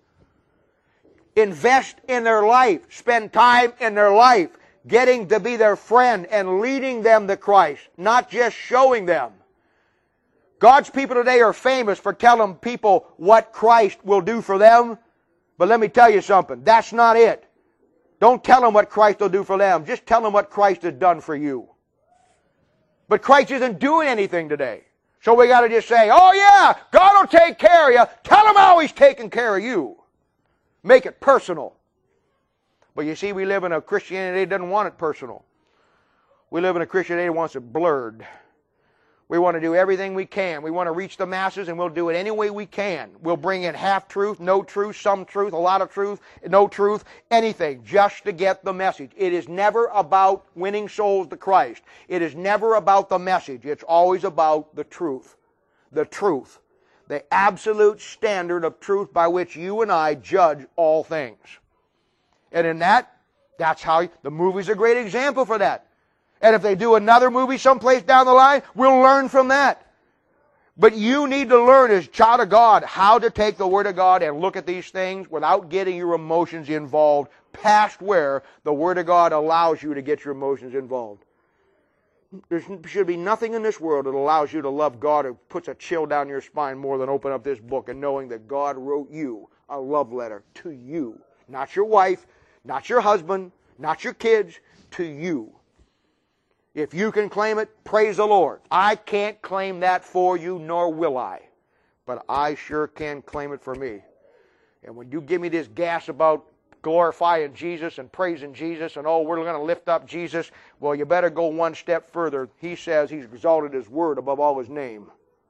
A: Invest in their life, spend time in their life, getting to be their friend and leading them to Christ, not just showing them. God's people today are famous for telling people what Christ will do for them. But let me tell you something. That's not it. Don't tell them what Christ will do for them. Just tell them what Christ has done for you. But Christ isn't doing anything today. So we got to just say, oh yeah, God will take care of you. Tell him how he's taking care of you. Make it personal. But you see, we live in a Christianity that doesn't want it personal. We live in a Christianity that wants it blurred. We want to do everything we can. We want to reach the masses, and we'll do it any way we can. We'll bring in half-truth, no truth, some truth, a lot of truth, no truth, anything, just to get the message. It is never about winning souls to Christ. It is never about the message. It's always about the truth. The truth. The absolute standard of truth by which you and I judge all things. And in that's how the movie's a great example for that. And if they do another movie someplace down the line, we'll learn from that. But you need to learn as a child of God how to take the Word of God and look at these things without getting your emotions involved past where the Word of God allows you to get your emotions involved. There should be nothing in this world that allows you to love God or puts a chill down your spine more than open up this book and knowing that God wrote you a love letter to you. Not your wife, not your husband, not your kids, to you. If you can claim it, praise the Lord. I can't claim that for you, nor will I. But I sure can claim it for me. And when you give me this gas about glorifying Jesus and praising Jesus and, oh, we're going to lift up Jesus, well, you better go one step further. He says he's exalted his word above all his name.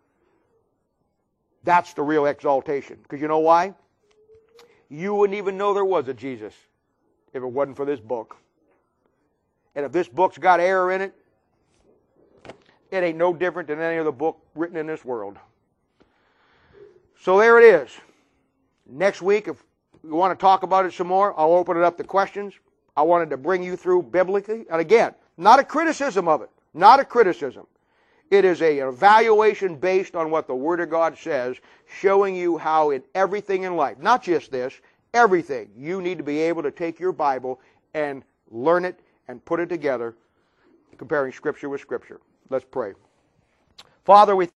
A: That's the real exaltation. Because you know why? You wouldn't even know there was a Jesus if it wasn't for this book. And if this book's got error in it, it ain't no different than any other book written in this world. So there it is. Next week, if you want to talk about it some more, I'll open it up to questions. I wanted to bring you through biblically. And again, not a criticism of it. Not a criticism. It is an evaluation based on what the Word of God says, showing you how in everything in life, not just this, everything, you need to be able to take your Bible and learn it and put it together, comparing Scripture with Scripture. Let's pray. Father, we